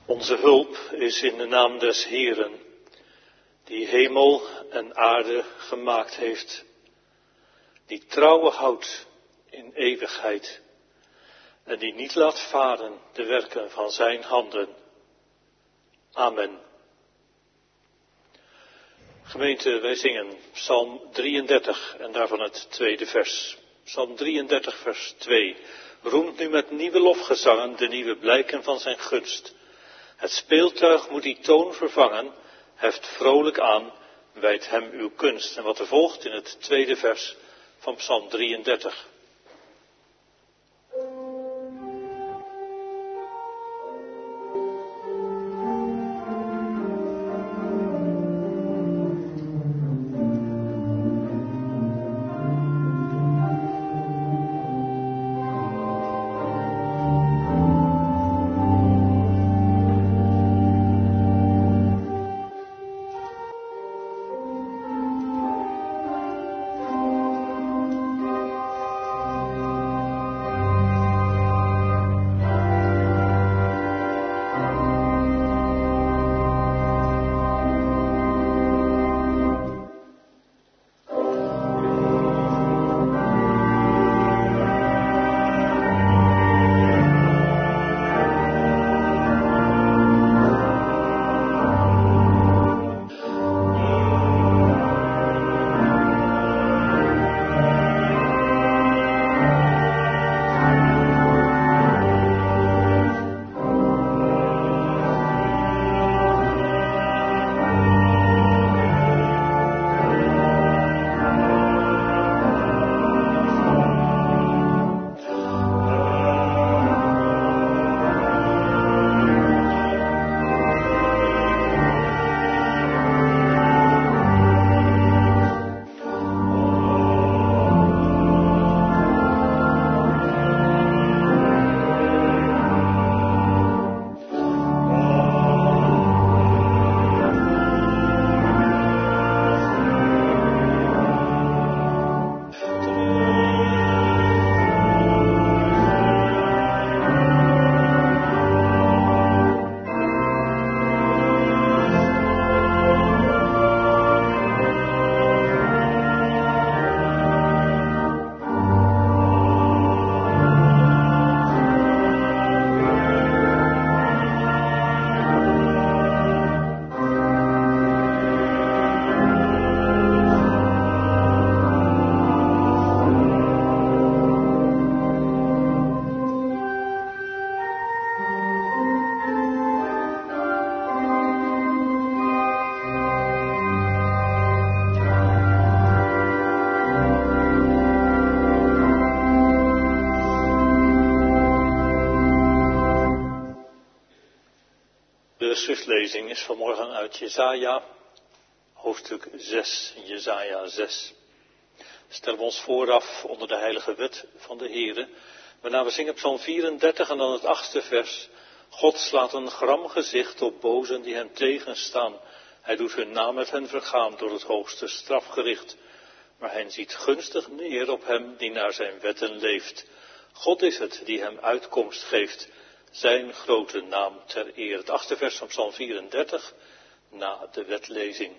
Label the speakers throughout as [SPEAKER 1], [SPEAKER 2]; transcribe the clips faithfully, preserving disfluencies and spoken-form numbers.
[SPEAKER 1] Onze hulp is in de naam des Heeren, die hemel en aarde gemaakt heeft, die trouwe houdt in eeuwigheid en die niet laat varen de werken van zijn handen. Amen. Gemeente, wij zingen Psalm drieëndertig en daarvan het tweede vers. Psalm drieëndertig vers twee. Roemt nu met nieuwe lofgezangen de nieuwe blijken van zijn gunst. Het speeltuig moet die toon vervangen, heft vrolijk aan, wijdt hem uw kunst. En wat er volgt in het tweede vers van Psalm drieëndertig. De schriftlezing is vanmorgen uit Jesaja, hoofdstuk zes, Jesaja zes. Stellen we ons vooraf onder de heilige wet van de Heere, waarna we zingen Psalm vierendertig en dan het achtste vers. God slaat een gram gezicht op bozen die hem tegenstaan. Hij doet hun naam met hen vergaan door het hoogste strafgericht. Maar hij ziet gunstig neer op hem die naar zijn wetten leeft. God is het die hem uitkomst geeft, zijn grote naam ter eer. Het achtste vers van Psalm vierendertig, na de wetlezing.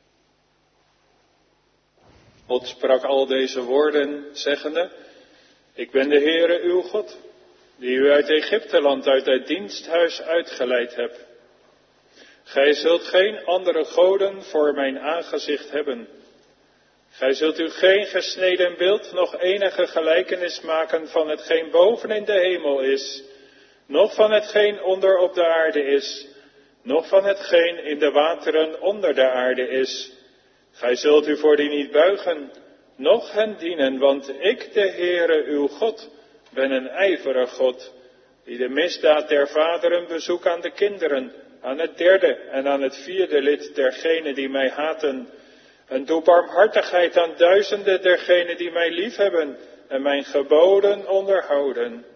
[SPEAKER 2] God sprak al deze woorden, zeggende: Ik ben de Heere uw God, die u uit Egypteland, uit het diensthuis uitgeleid heb. Gij zult geen andere goden voor mijn aangezicht hebben. Gij zult u geen gesneden beeld, nog enige gelijkenis maken van hetgeen boven in de hemel is, noch van hetgeen onder op de aarde is, noch van hetgeen in de wateren onder de aarde is. Gij zult u voor die niet buigen, noch hen dienen, want ik, de Heere uw God, ben een ijverig God, die de misdaad der vaderen bezoek aan de kinderen, aan het derde en aan het vierde lid dergenen die mij haten, en doe barmhartigheid aan duizenden dergenen die mij liefhebben en mijn geboden onderhouden.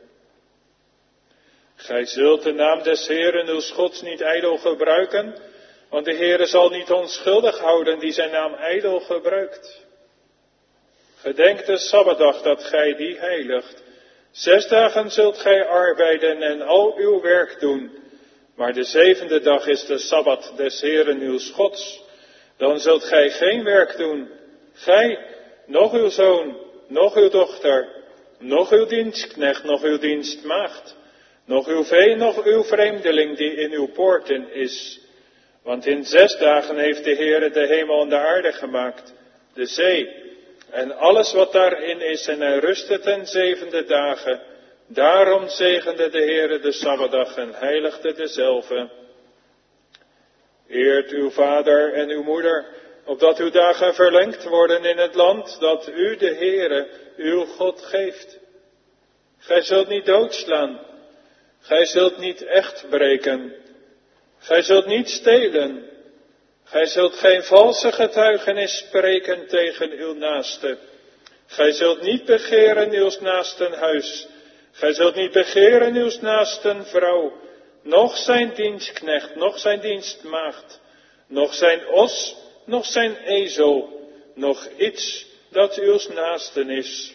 [SPEAKER 2] Gij zult de naam des Heeren uw Gods niet ijdel gebruiken, want de Heere zal niet onschuldig houden die zijn naam ijdel gebruikt. Gedenk de Sabbatdag dat gij die heiligt. Zes dagen zult gij arbeiden en al uw werk doen. Maar de zevende dag is de Sabbat des Heeren uw Gods. Dan zult gij geen werk doen, gij, noch uw zoon, noch uw dochter, noch uw dienstknecht, noch uw dienstmaagd, noch uw vee, noch uw vreemdeling die in uw poorten is. Want in zes dagen heeft de Heere de hemel en de aarde gemaakt, de zee en alles wat daarin is, en hij rustte ten zevende dagen. Daarom zegende de Heere de Sabbatdag en heiligde dezelve. Eert uw vader en uw moeder, opdat uw dagen verlengd worden in het land dat u de Heere, uw God, geeft. Gij zult niet doodslaan, gij zult niet echt breken, gij zult niet stelen, gij zult geen valse getuigenis spreken tegen uw naaste. Gij zult niet begeren uw naasten huis, gij zult niet begeren uw naasten vrouw, noch zijn dienstknecht, noch zijn dienstmaagd, noch zijn os, noch zijn ezel, noch iets dat uw naasten is.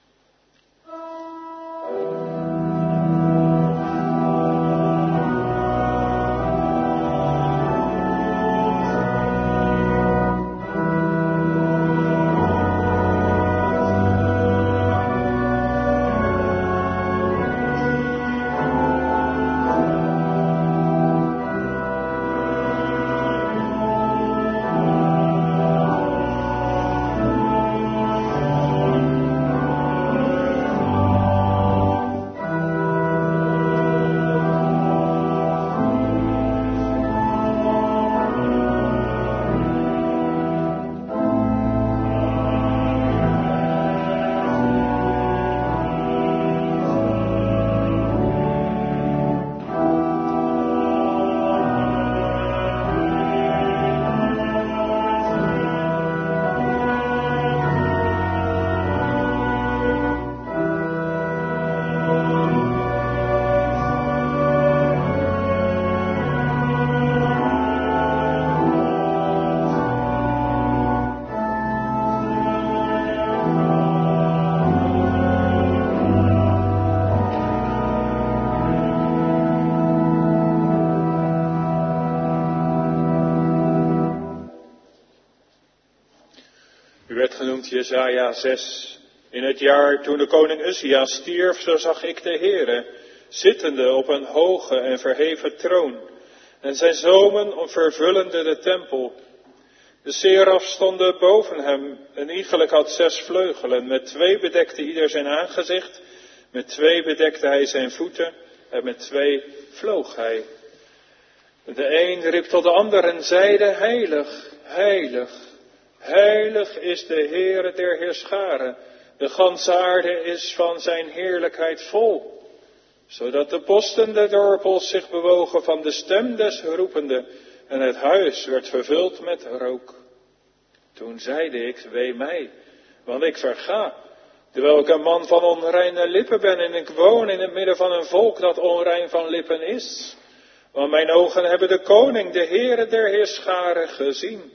[SPEAKER 2] Jesaja zes. In het jaar toen de koning Uzia stierf, zo zag ik de Heere, zittende op een hoge en verheven troon, en zijn zonen vervullende de tempel. De seraf stonden boven hem, en iegelijk had zes vleugelen, met twee bedekte ieder zijn aangezicht, met twee bedekte hij zijn voeten, en met twee vloog hij. De een riep tot de ander en zeide, heilig, heilig, heilig is de Heere der heerscharen, de ganse aarde is van zijn heerlijkheid vol. Zodat de posten der dorpels zich bewogen van de stem des roepende, en het huis werd vervuld met rook. Toen zeide ik, wee mij, want ik verga, terwijl ik een man van onreine lippen ben, en ik woon in het midden van een volk dat onrein van lippen is. Want mijn ogen hebben de koning, de Heere der heerscharen, gezien.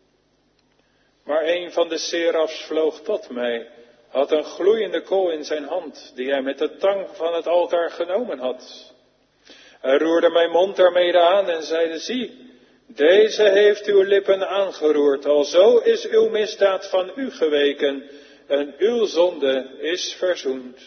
[SPEAKER 2] Maar een van de serafs vloog tot mij, had een gloeiende kool in zijn hand, die hij met de tang van het altaar genomen had. Hij roerde mijn mond daarmede aan en zeide, zie, deze heeft uw lippen aangeroerd, alzo is uw misdaad van u geweken, en uw zonde is verzoend.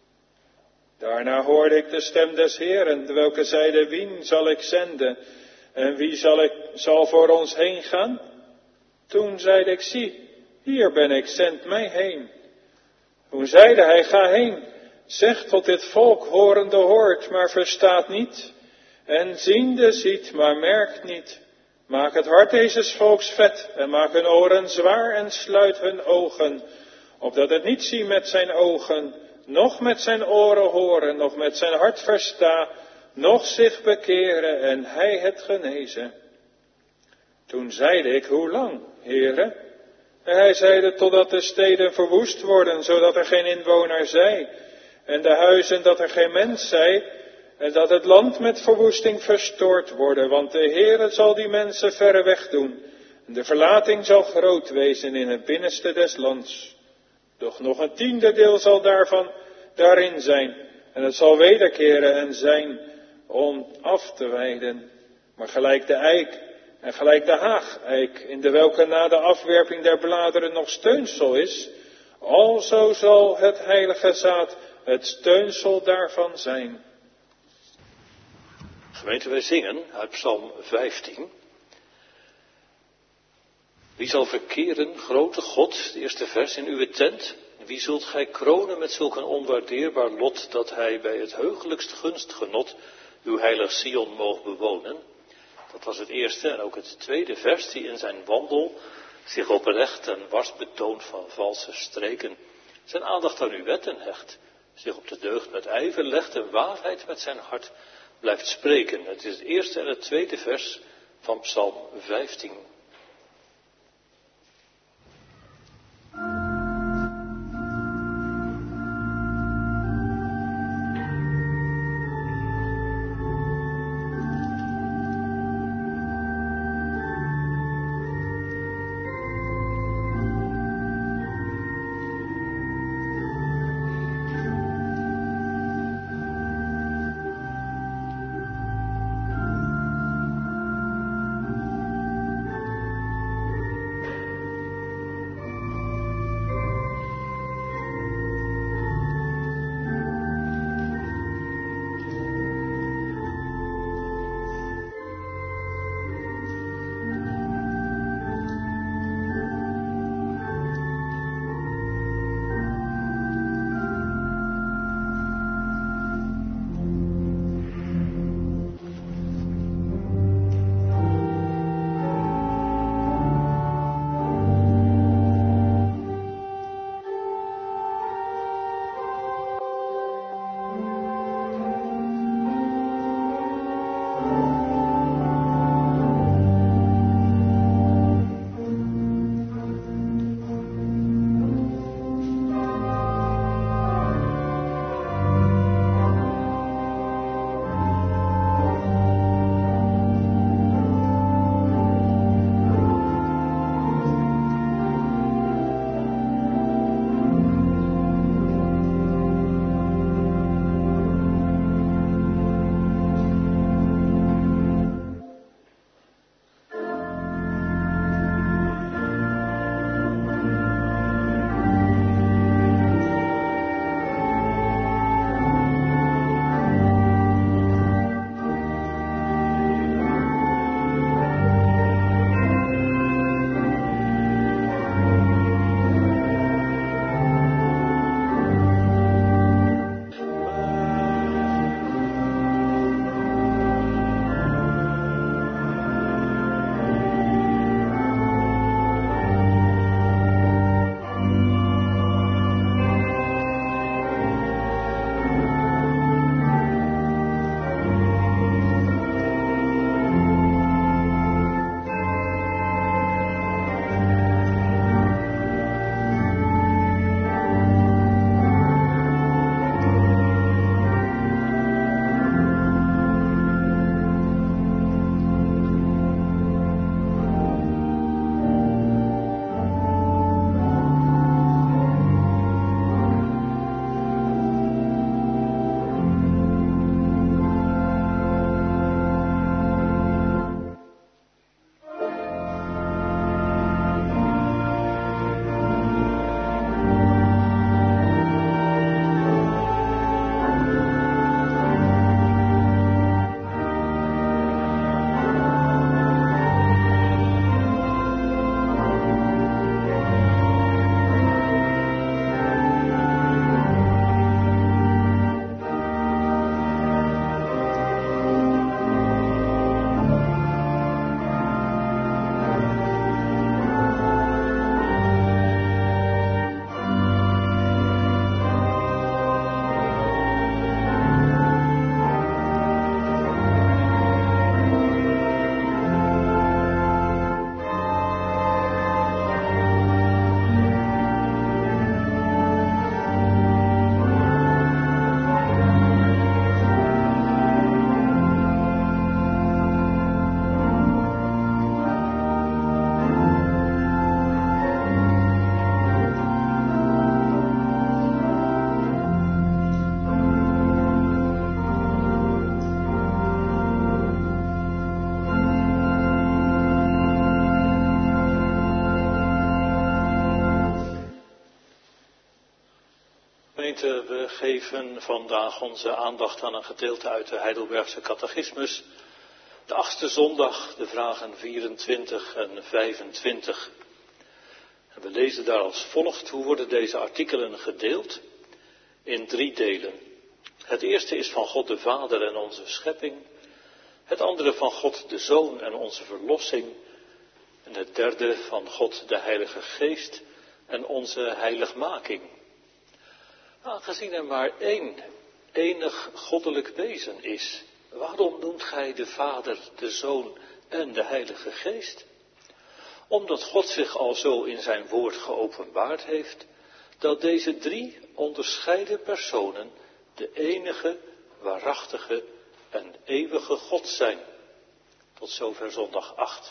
[SPEAKER 2] Daarna hoorde ik de stem des Heeren, welke zeide, wien zal ik zenden, en wie zal, ik, zal voor ons heen gaan? Toen zeide ik, zie, hier ben ik, zend mij heen. Toen zeide hij, ga heen, zeg tot dit volk, horende hoort, maar verstaat niet, en ziende ziet, maar merkt niet. Maak het hart deze volks vet, en maak hun oren zwaar, en sluit hun ogen, opdat het niet zie met zijn ogen, noch met zijn oren horen, noch met zijn hart versta, noch zich bekeren, en hij het genezen. Toen zeide ik, hoe lang, Heere? En hij zeide, totdat de steden verwoest worden, zodat er geen inwoner zij, en de huizen dat er geen mens zij, en dat het land met verwoesting verstoord worden, want de Heere zal die mensen verre weg doen, en de verlating zal groot wezen in het binnenste des lands. Doch nog een tiende deel zal daarvan daarin zijn, en het zal wederkeren en zijn, om af te weiden, maar gelijk de eik en gelijk de haageik, in de welke na de afwerping der bladeren nog steunsel is, alzo zal het heilige zaad het steunsel daarvan zijn.
[SPEAKER 1] Gemeente, wij zingen uit Psalm vijftien. Wie zal verkeren, grote God, het eerste vers, in uw tent? Wie zult gij kronen met zulk een onwaardeerbaar lot, dat hij bij het heugelijkst gunstgenot uw heilig Sion moog bewonen? Dat was het eerste en ook het tweede vers, die in zijn wandel zich oprecht en wars betoont van valse streken, zijn aandacht aan uw wetten hecht, zich op de deugd met ijver legt en waarheid met zijn hart blijft spreken. Het is het eerste en het tweede vers van Psalm vijftien. gemeente, we geven vandaag onze aandacht aan een gedeelte uit de Heidelbergse catechismus. De achtste zondag, de vragen vierentwintig en vijfentwintig. En we lezen daar als volgt, hoe worden deze artikelen gedeeld? In drie delen. Het eerste is van God de Vader en onze schepping. Het andere van God de Zoon en onze verlossing. En het derde van God de Heilige Geest en onze heiligmaking. Aangezien er maar één enig goddelijk wezen is, waarom noemt gij de Vader, de Zoon en de Heilige Geest? Omdat God zich al zo in zijn woord geopenbaard heeft, dat deze drie onderscheiden personen de enige, waarachtige en eeuwige God zijn. Tot zover zondag acht.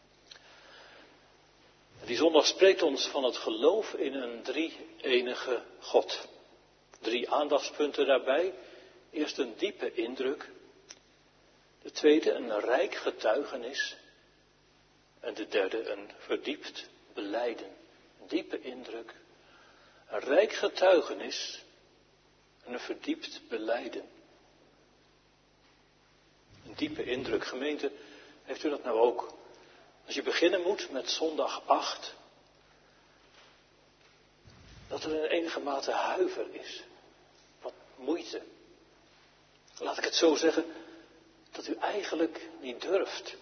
[SPEAKER 1] Die zondag spreekt ons van het geloof in een drie-enige God. Drie aandachtspunten daarbij. Eerst een diepe indruk. De tweede een rijk getuigenis. En de derde een verdiept belijden. Een diepe indruk. Een rijk getuigenis. En een verdiept belijden. Een diepe indruk. Gemeente, heeft u dat nou ook? Als je beginnen moet met zondag acht, dat er in enige mate huiver is. Wat moeite. Laat ik het zo zeggen, dat u eigenlijk niet durft.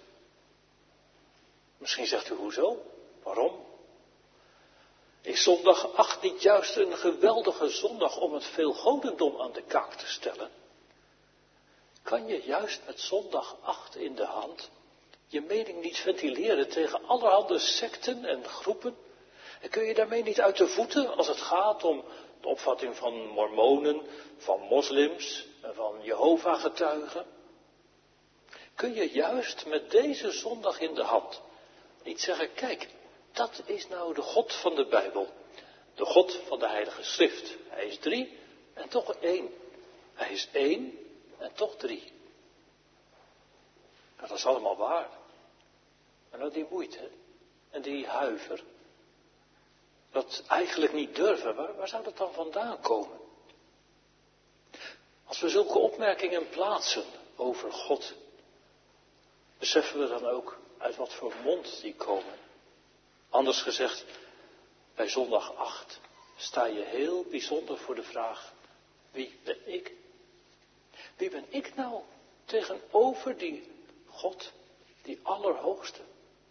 [SPEAKER 1] Misschien zegt u, hoezo? Waarom? Is zondag acht niet juist een geweldige zondag om het veelgodendom aan de kaak te stellen? Kan je juist met zondag acht in de hand je mening niet ventileren tegen allerhande secten en groepen? En kun je daarmee niet uit de voeten als het gaat om de opvatting van mormonen, van moslims en van Jehovah-getuigen? Kun je juist met deze zondag in de hand niet zeggen, kijk, dat is nou de God van de Bijbel. De God van de Heilige Schrift. Hij is drie en toch één. Hij is één en toch drie. Nou, dat is allemaal waar. Maar nou die moeite en die huiver. Dat eigenlijk niet durven, waar, waar zou dat dan vandaan komen? Als we zulke opmerkingen plaatsen over God, beseffen we dan ook uit wat voor mond die komen. Anders gezegd, bij zondag acht sta je heel bijzonder voor de vraag, wie ben ik? Wie ben ik nou tegenover die God, die Allerhoogste?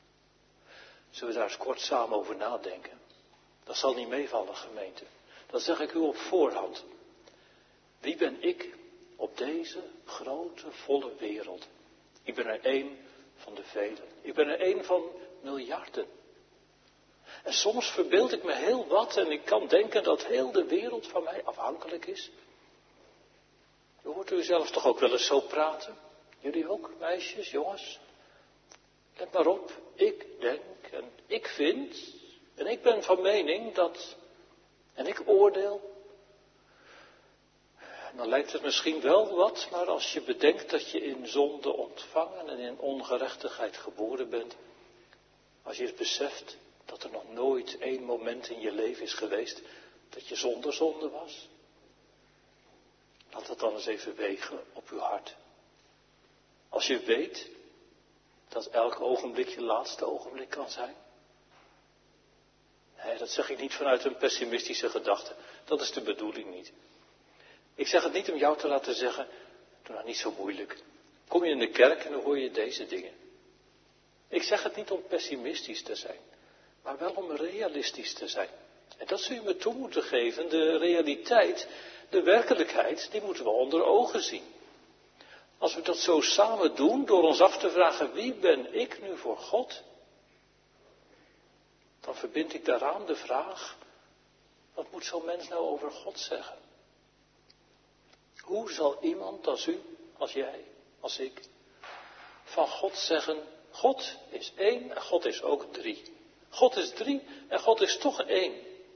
[SPEAKER 1] Zullen we daar eens kort samen over nadenken? Dat zal niet meevallen, gemeente. Dat zeg ik u op voorhand. Wie ben ik op deze grote, volle wereld? Ik ben er één van de velen. Ik ben er één van miljarden. En soms verbeeld ik me heel wat en ik kan denken dat heel de wereld van mij afhankelijk is. U hoort u zelf toch ook wel eens zo praten? Jullie ook, meisjes, jongens? Let maar op, ik denk en ik vind en ik ben van mening dat en ik oordeel. Dan lijkt het misschien wel wat, maar als je bedenkt dat je in zonde ontvangen en in ongerechtigheid geboren bent, als je het beseft dat er nog nooit één moment in je leven is geweest dat je zonder zonde was, laat het dan eens even wegen op uw hart. Als je weet dat elk ogenblik je laatste ogenblik kan zijn. Nee, dat zeg ik niet vanuit een pessimistische gedachte. Dat is de bedoeling niet. Ik zeg het niet om jou te laten zeggen, doe nou niet zo moeilijk. Kom je in de kerk en dan hoor je deze dingen. Ik zeg het niet om pessimistisch te zijn, maar wel om realistisch te zijn. En dat zul je me toe moeten geven. De realiteit, de werkelijkheid, die moeten we onder ogen zien. Als we dat zo samen doen, door ons af te vragen, wie ben ik nu voor God? Dan verbind ik daaraan de vraag, wat moet zo'n mens nou over God zeggen? Hoe zal iemand als u, als jij, als ik, van God zeggen, God is één en God is ook drie. God is drie en God is toch één.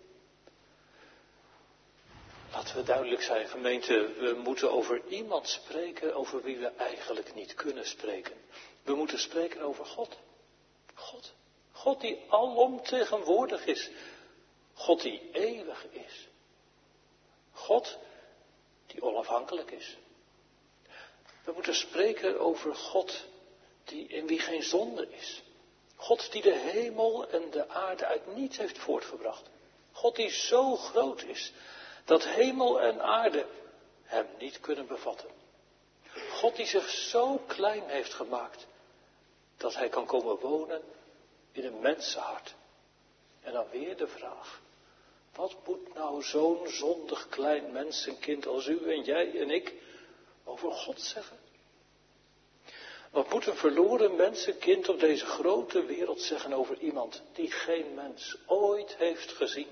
[SPEAKER 1] Laten we duidelijk zijn, gemeente, we moeten over iemand spreken over wie we eigenlijk niet kunnen spreken. We moeten spreken over God. God. God die alom tegenwoordig is. God die eeuwig is. God die onafhankelijk is. We moeten spreken over God die, in wie geen zonde is. God die de hemel en de aarde uit niets heeft voortgebracht. God die zo groot is dat hemel en aarde hem niet kunnen bevatten. God die zich zo klein heeft gemaakt dat hij kan komen wonen in een mensenhart. En dan weer de vraag, wat moet nou zo'n zondig klein mensenkind als u en jij en ik over God zeggen? Wat moet een verloren mensenkind op deze grote wereld zeggen over iemand die geen mens ooit heeft gezien?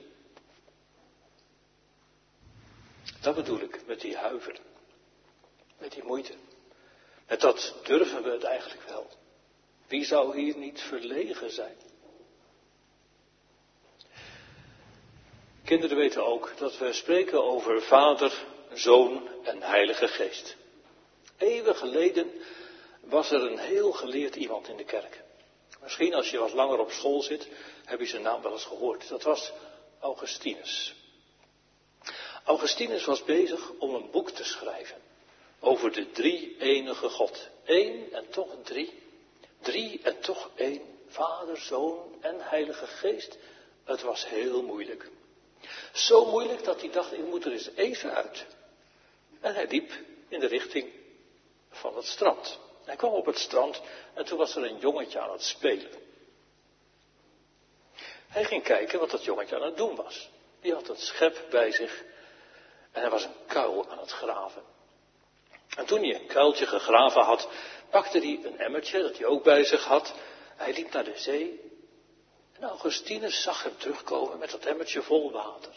[SPEAKER 1] Dat bedoel ik met die huiver, met die moeite. Met dat durven we het eigenlijk wel. Wie zou hier niet verlegen zijn? Kinderen weten ook dat we spreken over Vader, Zoon en Heilige Geest. Eeuwen geleden was er een heel geleerd iemand in de kerk. Misschien als je wat langer op school zit, heb je zijn naam wel eens gehoord. Dat was Augustinus. Augustinus was bezig om een boek te schrijven over de drie enige God. Eén en toch drie. Drie en toch één. Vader, Zoon en Heilige Geest. Het was heel moeilijk. Zo moeilijk dat hij dacht, ik moet er eens even uit. En hij liep in de richting van het strand. Hij kwam op het strand en toen was er een jongetje aan het spelen. Hij ging kijken wat dat jongetje aan het doen was. Die had een schep bij zich en hij was een kuil aan het graven. En toen hij een kuiltje gegraven had, pakte hij een emmertje dat hij ook bij zich had. Hij liep naar de zee en Augustinus zag hem terugkomen met dat emmertje vol water.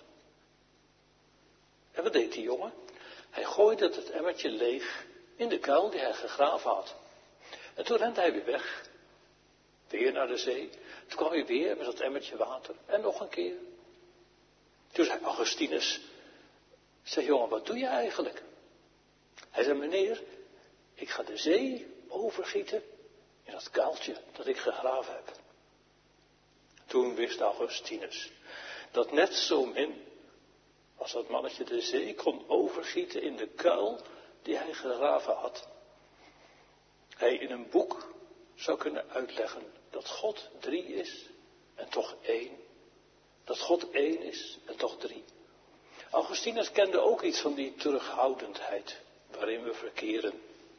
[SPEAKER 1] En wat deed die jongen? Hij gooide het emmertje leeg in de kuil die hij gegraven had. En toen rende hij weer weg. Weer naar de zee. Toen kwam hij weer met dat emmertje water. En nog een keer. Toen zei Augustinus, zei jongen, wat doe je eigenlijk? Hij zei, meneer, ik ga de zee overgieten in dat kuiltje dat ik gegraven heb. Toen wist Augustinus dat net zo min als dat mannetje de zee kon overgieten in de kuil die hij gegraven had, hij in een boek zou kunnen uitleggen dat God drie is en toch één. Dat God één is en toch drie. Augustinus kende ook iets van die terughoudendheid waarin we verkeren.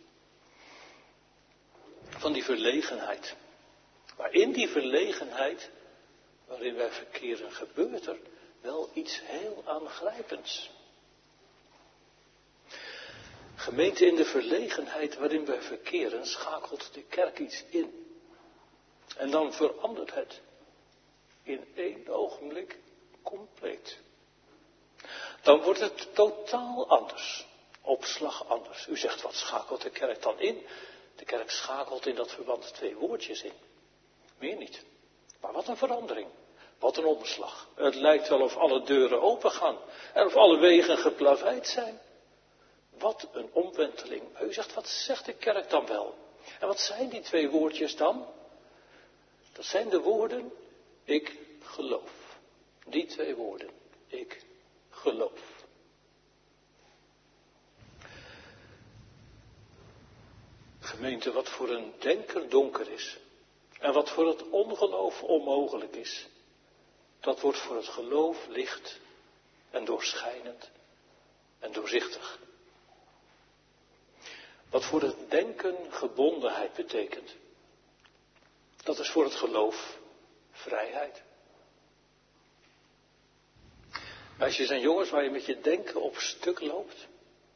[SPEAKER 1] Van die verlegenheid. Maar in die verlegenheid waarin wij verkeren gebeurt er wel iets heel aangrijpends. Gemeente, in de verlegenheid waarin wij verkeren schakelt de kerk iets in. En dan verandert het in één ogenblik compleet. Dan wordt het totaal anders. Op slag anders. U zegt, wat schakelt de kerk dan in? De kerk schakelt in dat verband twee woordjes in. Meer niet. Maar wat een verandering. Wat een omslag. Het lijkt wel of alle deuren open gaan. En of alle wegen geplaveid zijn. Wat een omwenteling. Maar u zegt, wat zegt de kerk dan wel? En wat zijn die twee woordjes dan? Dat zijn de woorden, ik geloof. Die twee woorden, ik geloof. Gemeente, wat voor een denker donker is. En wat voor het ongeloof onmogelijk is. Dat wordt voor het geloof licht en doorschijnend en doorzichtig. Wat voor het denken gebondenheid betekent. Dat is voor het geloof vrijheid. Meisjes en jongens, waar je met je denken op stuk loopt.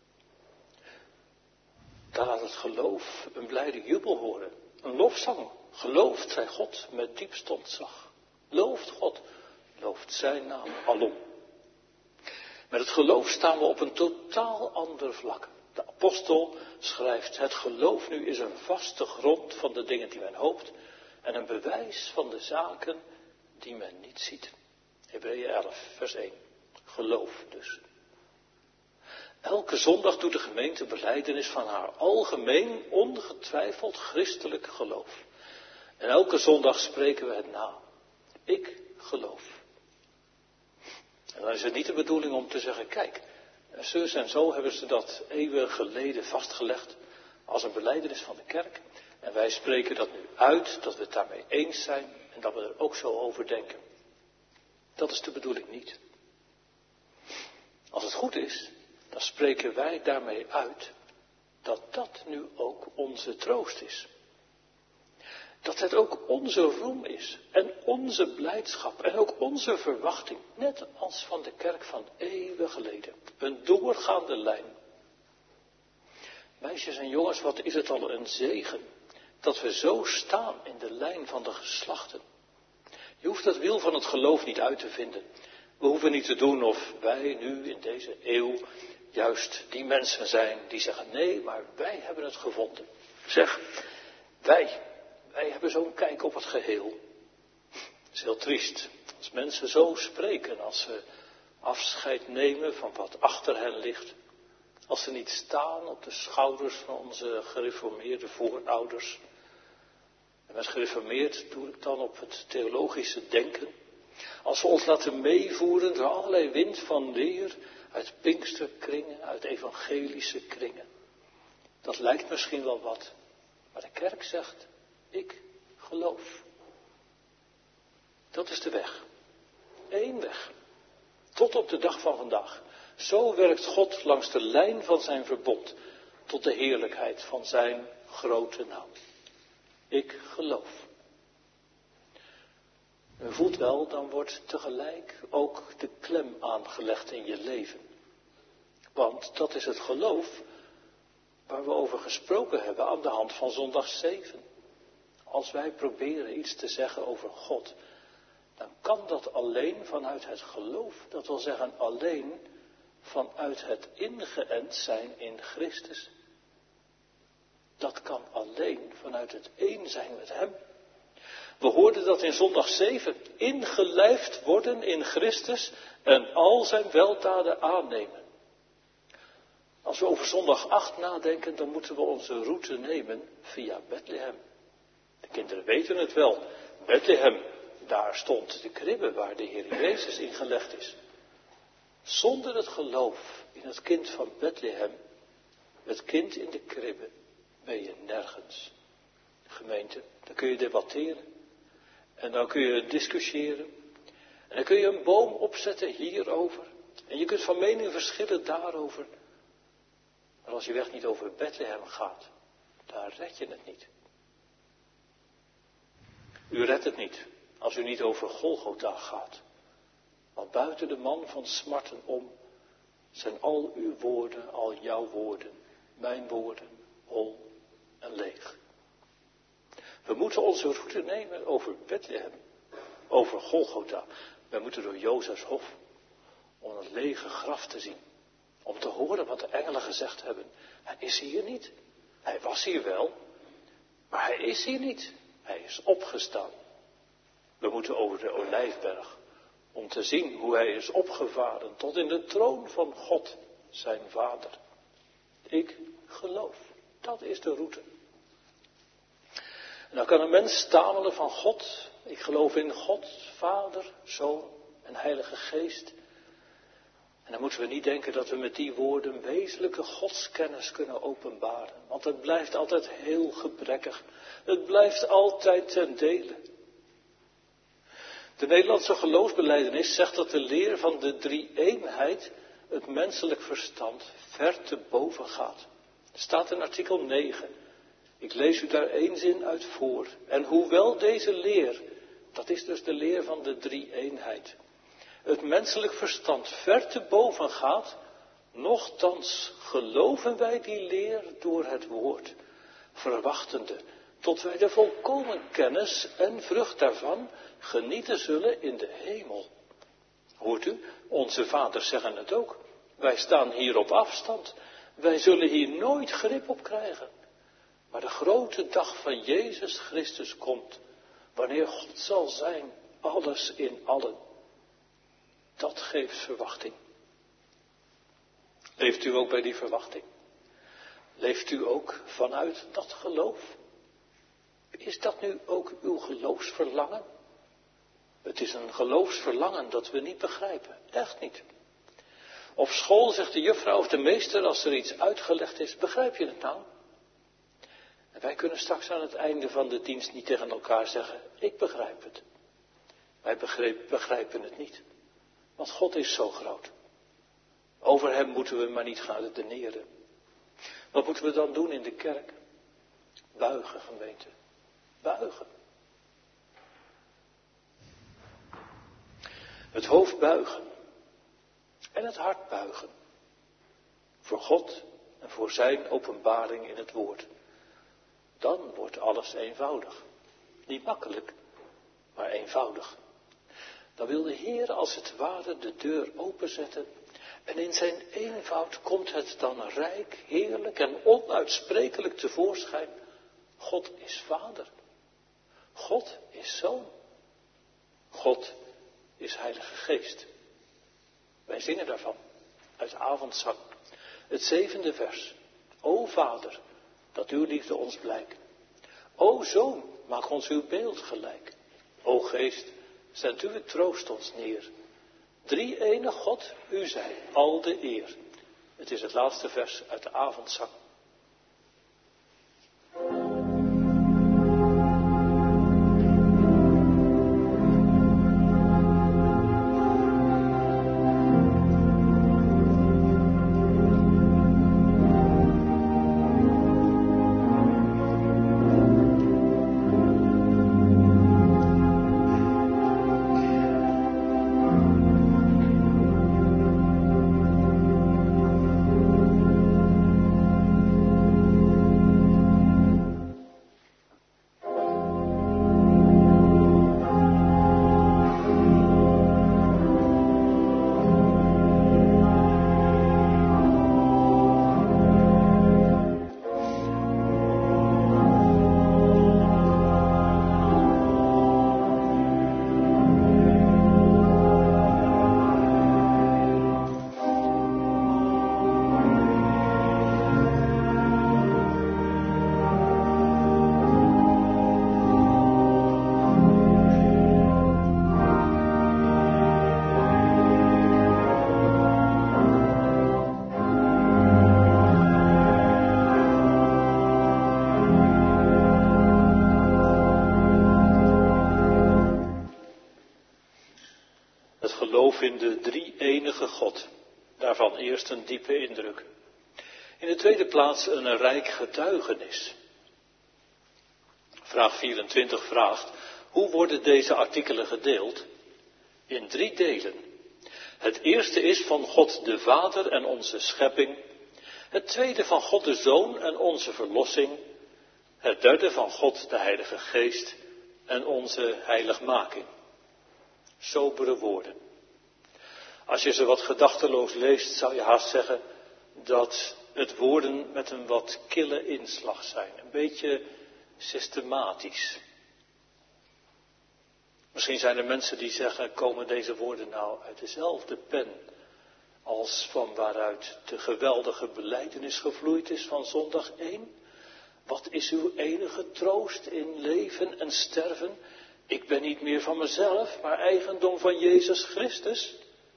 [SPEAKER 1] Daar laat het geloof een blijde jubel horen. Een lofzang. Gelooft zij God met diepst ontzag. Looft God. Looft zijn naam alom. Met het geloof staan we op een totaal ander vlak. De apostel schrijft, het geloof nu is een vaste grond van de dingen die men hoopt en een bewijs van de zaken die men niet ziet. Hebreeën elf, vers één. Geloof dus. Elke zondag doet de gemeente belijdenis van haar algemeen, ongetwijfeld christelijk geloof. En elke zondag spreken we het na. Ik geloof. En dan is het niet de bedoeling om te zeggen, kijk, En zus en zo hebben ze dat eeuwen geleden vastgelegd als een belijdenis van de kerk. En wij spreken dat nu uit, dat we het daarmee eens zijn en dat we er ook zo over denken. Dat is de bedoeling niet. Als het goed is, dan spreken wij daarmee uit dat dat nu ook onze troost is. Dat het ook onze roem is en onze blijdschap en ook onze verwachting, net als van de kerk van eeuwen geleden. Een doorgaande lijn. Meisjes en jongens, wat is het al een zegen dat we zo staan in de lijn van de geslachten. Je hoeft het wiel van het geloof niet uit te vinden. We hoeven niet te doen of wij nu in deze eeuw juist die mensen zijn die zeggen nee, maar wij hebben het gevonden. Zeg, wij, wij hebben zo'n kijk op het geheel. Het is heel triest als mensen zo spreken, als ze afscheid nemen van wat achter hen ligt. Als ze niet staan op de schouders van onze gereformeerde voorouders. En met gereformeerd doe ik dan op het theologische denken. Als we ons laten meevoeren door allerlei wind van leer uit Pinksterkringen, uit evangelische kringen. Dat lijkt misschien wel wat, maar de kerk zegt, ik geloof. Dat is de weg. Eén weg. Tot op de dag van vandaag. Zo werkt God langs de lijn van zijn verbond tot de heerlijkheid van zijn grote naam. Ik geloof. U voelt wel, dan wordt tegelijk ook de klem aangelegd in je leven. Want dat is het geloof waar we over gesproken hebben aan de hand van zondag zeven. Als wij proberen iets te zeggen over God, dan kan dat alleen vanuit het geloof. Dat wil zeggen alleen vanuit het ingeënt zijn in Christus. Dat kan alleen vanuit het één zijn met Hem. We hoorden dat in zondag zeven. Ingelijfd worden in Christus en al zijn weldaden aannemen. Als we over zondag acht nadenken, dan moeten we onze route nemen via Bethlehem. De kinderen weten het wel. Bethlehem, daar stond de kribbe waar de Heer Jezus in gelegd is. Zonder het geloof in het kind van Bethlehem, het kind in de kribbe, ben je nergens. Gemeente, dan kun je debatteren. En dan kun je discussiëren. En dan kun je een boom opzetten hierover. En je kunt van mening verschillen daarover. Maar als je weg niet over Bethlehem gaat, daar red je het niet. U redt het niet als u niet over Golgotha gaat. Want buiten de man van smarten om zijn al uw woorden, al jouw woorden, mijn woorden, hol en leeg. We moeten onze route nemen over Bethlehem, over Golgotha. We moeten door Jozefs hof om het lege graf te zien. Om te horen wat de engelen gezegd hebben. Hij is hier niet. Hij was hier wel, maar hij is hier niet. Hij is opgestaan. We moeten over de Olijfberg om te zien hoe hij is opgevaren tot in de troon van God, zijn Vader. Ik geloof. Dat is de route. En dan kan een mens stamelen van God. Ik geloof in God, Vader, Zoon en Heilige Geest. En dan moeten we niet denken dat we met die woorden wezenlijke godskennis kunnen openbaren. Want het blijft altijd heel gebrekkig. Het blijft altijd ten dele. De Nederlandse geloofsbelijdenis zegt dat de leer van de drie-eenheid het menselijk verstand ver te boven gaat. Het staat in artikel negen. Ik lees u daar één zin uit voor. En hoewel deze leer, dat is dus de leer van de drie-eenheid, het menselijk verstand ver te boven gaat, nochtans geloven wij die leer door het woord, verwachtende tot wij de volkomen kennis en vrucht daarvan genieten zullen in de hemel. Hoort u, onze vaders zeggen het ook. Wij staan hier op afstand. Wij zullen hier nooit grip op krijgen. Maar de grote dag van Jezus Christus komt, wanneer God zal zijn, alles in allen. Dat geeft verwachting. Leeft u ook bij die verwachting? Leeft u ook vanuit dat geloof? Is dat nu ook uw geloofsverlangen? Het is een geloofsverlangen dat we niet begrijpen. Echt niet. Op school zegt de juffrouw of de meester, als er iets uitgelegd is, begrijp je het nou? En wij kunnen straks aan het einde van de dienst niet tegen elkaar zeggen, ik begrijp het. Wij begreep, begrijpen het niet. Want God is zo groot. Over hem moeten we maar niet gaan redeneren. Wat moeten we dan doen in de kerk? Buigen, gemeente. Buigen. Het hoofd buigen. En het hart buigen. Voor God en voor zijn openbaring in het woord. Dan wordt alles eenvoudig. Niet makkelijk, maar eenvoudig. Dan wil de Heer als het ware de deur openzetten. En in zijn eenvoud komt het dan rijk, heerlijk en onuitsprekelijk tevoorschijn. God is Vader. God is Zoon. God is Heilige Geest. Wij zingen daarvan uit avondzang. Het zevende vers. O Vader, dat uw liefde ons blijkt. O Zoon, maak ons uw beeld gelijk. O Geest, zend uw troost ons neer. Drie ene God, u zij al de eer. Het is het laatste vers uit de avondzang. In de drie-enige God. Daarvan eerst een diepe indruk. In de tweede plaats een rijk getuigenis. Vraag vierentwintig vraagt, hoe worden deze artikelen gedeeld? In drie delen. Het eerste is van God de Vader en onze schepping. Het tweede van God de Zoon en onze verlossing. Het derde van God de Heilige Geest en onze heiligmaking. Sobere woorden. Als je ze wat gedachteloos leest, zou je haast zeggen dat het woorden met een wat kille inslag zijn. Een beetje systematisch. Misschien zijn er mensen die zeggen, komen deze woorden nou uit dezelfde pen als van waaruit de geweldige belijdenis gevloeid is van zondag één? Wat is uw enige troost in leven en sterven? Ik ben niet meer van mezelf, maar eigendom van Jezus Christus.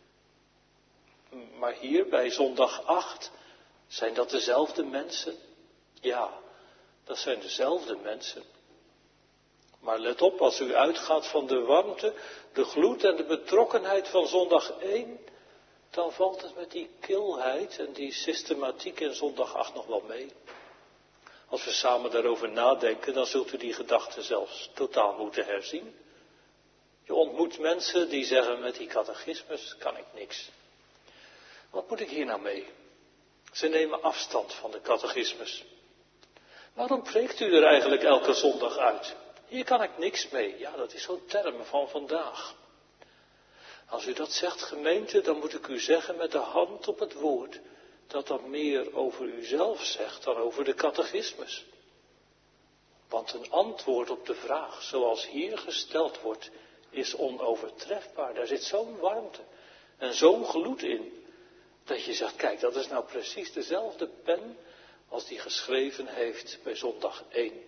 [SPEAKER 1] Maar hier bij zondag acht, zijn dat dezelfde mensen? Ja, dat zijn dezelfde mensen. Maar let op, als u uitgaat van de warmte, de gloed en de betrokkenheid van zondag één, dan valt het met die kilheid en die systematiek in zondag acht nog wel mee. Als we samen daarover nadenken, dan zult u die gedachte zelfs totaal moeten herzien. Je ontmoet mensen die zeggen, met die catechismus kan ik niks. Wat moet ik hier nou mee? Ze nemen afstand van de catechismus. Waarom preekt u er eigenlijk elke zondag uit? Hier kan ik niks mee. Ja, dat is zo'n term van vandaag. Als u dat zegt, gemeente, dan moet ik u zeggen met de hand op het woord, dat dat meer over uzelf zegt dan over de catechismus. Want een antwoord op de vraag, zoals hier gesteld wordt, is onovertrefbaar. Daar zit zo'n warmte en zo'n gloed in, dat je zegt, kijk, dat is nou precies dezelfde pen als die geschreven heeft bij zondag één.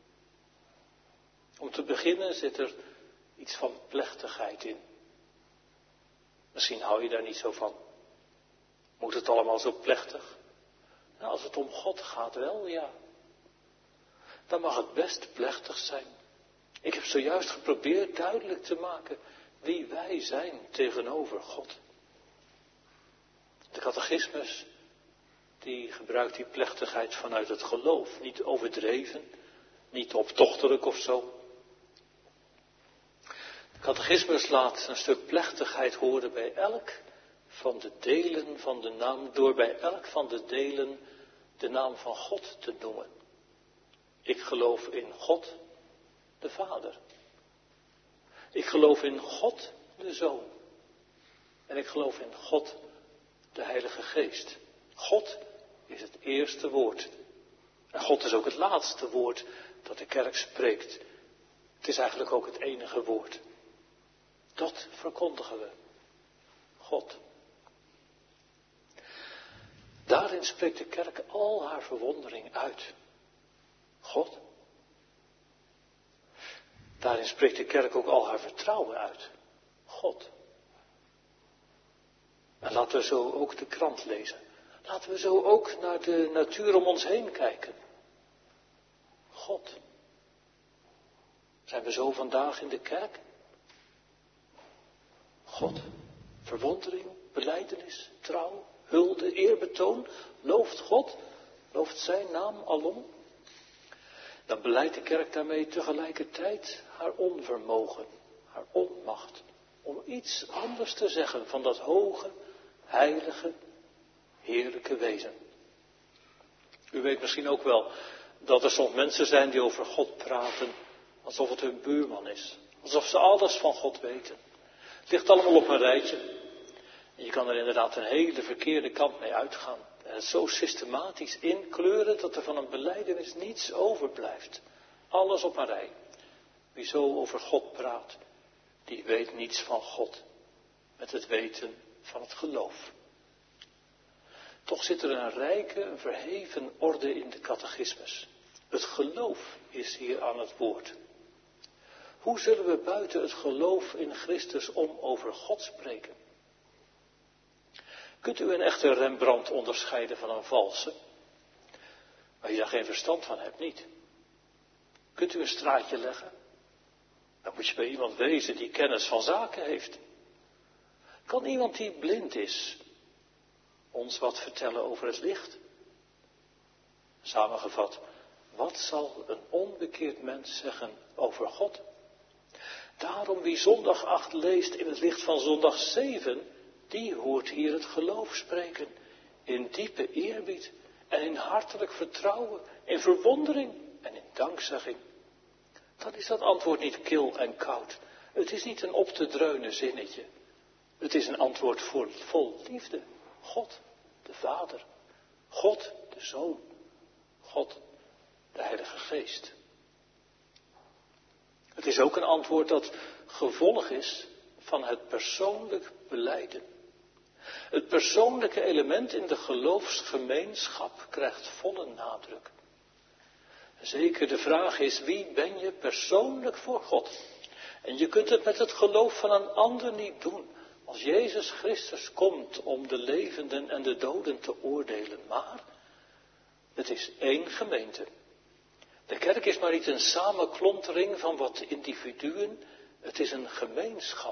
[SPEAKER 1] Om te beginnen zit er iets van plechtigheid in. Misschien hou je daar niet zo van. Moet het allemaal zo plechtig? Nou, als het om God gaat wel, ja. Dan mag het best plechtig zijn. Ik heb zojuist geprobeerd duidelijk te maken wie wij zijn tegenover God. De catechismus, die gebruikt die plechtigheid vanuit het geloof. Niet overdreven, niet optochtelijk of zo. De catechismus laat een stuk plechtigheid horen bij elk van de delen van de naam, door bij elk van de delen de naam van God te noemen. Ik geloof in God, de Vader. Ik geloof in God, de Zoon. En ik geloof in God, de Heilige Geest. God is het eerste woord. En God is ook het laatste woord dat de kerk spreekt. Het is eigenlijk ook het enige woord. Dat verkondigen we. God. Daarin spreekt de kerk al haar verwondering uit. God. Daarin spreekt de kerk ook al haar vertrouwen uit. God. En laten we zo ook de krant lezen. Laten we zo ook naar de natuur om ons heen kijken. God. Zijn we zo vandaag in de kerk? God. Verwondering, belijdenis, trouw, hulde, eerbetoon. Looft God. Looft zijn naam alom. Dan beleidt de kerk daarmee tegelijkertijd haar onvermogen, haar onmacht, om iets anders te zeggen van dat hoge, heilige, heerlijke wezen. U weet misschien ook wel dat er soms mensen zijn die over God praten alsof het hun buurman is. Alsof ze alles van God weten. Het ligt allemaal op een rijtje. En je kan er inderdaad een hele verkeerde kant mee uitgaan. En het zo systematisch inkleuren dat er van een belijdenis niets overblijft. Alles op een rij. Wie zo over God praat, die weet niets van God. Met het weten van het geloof. Toch zit er een rijke, een verheven orde in de catechismus. Het geloof is hier aan het woord. Hoe zullen we buiten het geloof in Christus om over God spreken? Kunt u een echte Rembrandt onderscheiden van een valse? Waar je daar geen verstand van hebt, niet. Kunt u een straatje leggen? Dan moet je bij iemand wezen die kennis van zaken heeft. Kan iemand die blind is ons wat vertellen over het licht? Samengevat, wat zal een onbekeerd mens zeggen over God? Daarom wie zondag acht leest in het licht van zondag zeven, die hoort hier het geloof spreken. In diepe eerbied en in hartelijk vertrouwen, in verwondering en in dankzegging. Dan is dat antwoord niet kil en koud. Het is niet een op te dreunen zinnetje. Het is een antwoord vol, vol liefde. God, de Vader. God, de Zoon. God, de Heilige Geest. Het is ook een antwoord dat gevolg is van het persoonlijk belijden. Het persoonlijke element in de geloofsgemeenschap krijgt volle nadruk. Zeker de vraag is, wie ben je persoonlijk voor God? En je kunt het met het geloof van een ander niet doen. Als Jezus Christus komt om de levenden en de doden te oordelen. Maar het is één gemeente. De kerk is maar niet een samenklontering van wat individuen. Het is een gemeenschap.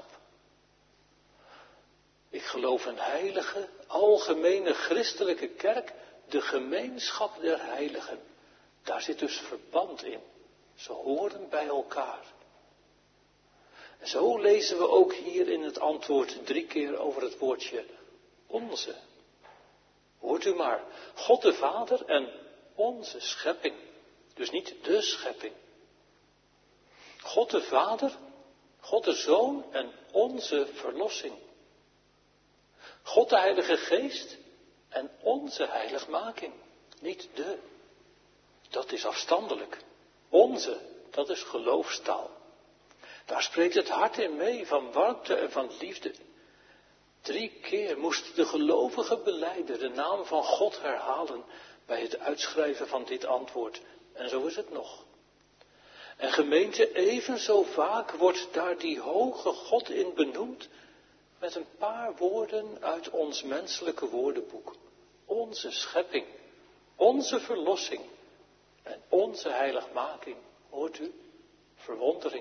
[SPEAKER 1] Ik geloof een heilige, algemene christelijke kerk, de gemeenschap der heiligen. Daar zit dus verband in. Ze horen bij elkaar. En zo lezen we ook hier in het antwoord drie keer over het woordje onze. Hoort u maar, God de Vader en onze schepping. Dus niet de schepping. God de Vader, God de Zoon en onze verlossing. God de Heilige Geest en onze heiligmaking. Niet de. Dat is afstandelijk. Onze, dat is geloofstaal. Daar spreekt het hart in mee van warmte en van liefde. Drie keer moest de gelovige belijder de naam van God herhalen bij het uitschrijven van dit antwoord. En zo is het nog. En gemeente, even zo vaak wordt daar die hoge God in benoemd met een paar woorden uit ons menselijke woordenboek. Onze schepping, onze verlossing en onze heiligmaking. Hoort u? Verwondering.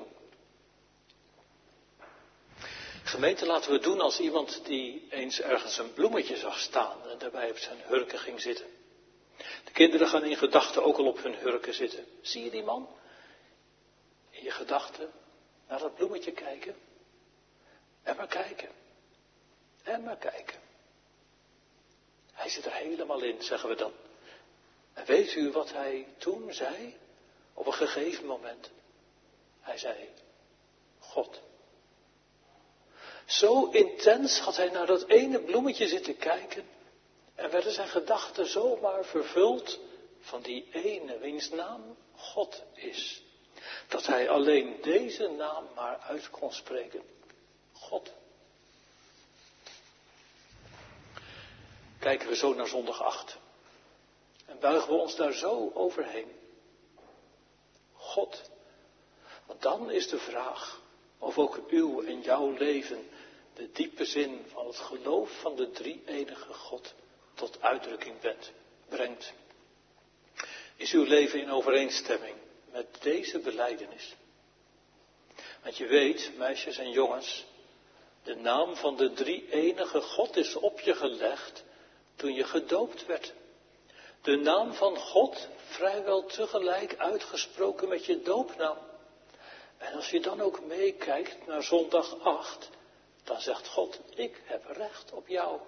[SPEAKER 1] Gemeente, laten we doen als iemand die eens ergens een bloemetje zag staan en daarbij op zijn hurken ging zitten. De kinderen gaan in gedachten ook al op hun hurken zitten. Zie je die man? In je gedachten naar dat bloemetje kijken. En maar kijken. En maar kijken. Hij zit er helemaal in, zeggen we dan. En weet u wat hij toen zei? Op een gegeven moment. Hij zei, God. Zo intens had hij naar dat ene bloemetje zitten kijken. En werden zijn gedachten zomaar vervuld van die ene wiens naam God is. Dat hij alleen deze naam maar uit kon spreken. God. Kijken we zo naar zondag acht. En buigen we ons daar zo overheen. God. Want dan is de vraag of ook uw en jouw leven de diepe zin van het geloof van de drie-enige God tot uitdrukking bent, brengt. Is uw leven in overeenstemming met deze belijdenis? Want je weet, meisjes en jongens, de naam van de drie-enige God is op je gelegd toen je gedoopt werd. De naam van God vrijwel tegelijk uitgesproken met je doopnaam. En als je dan ook meekijkt naar zondag acht, dan zegt God, ik heb recht op jou.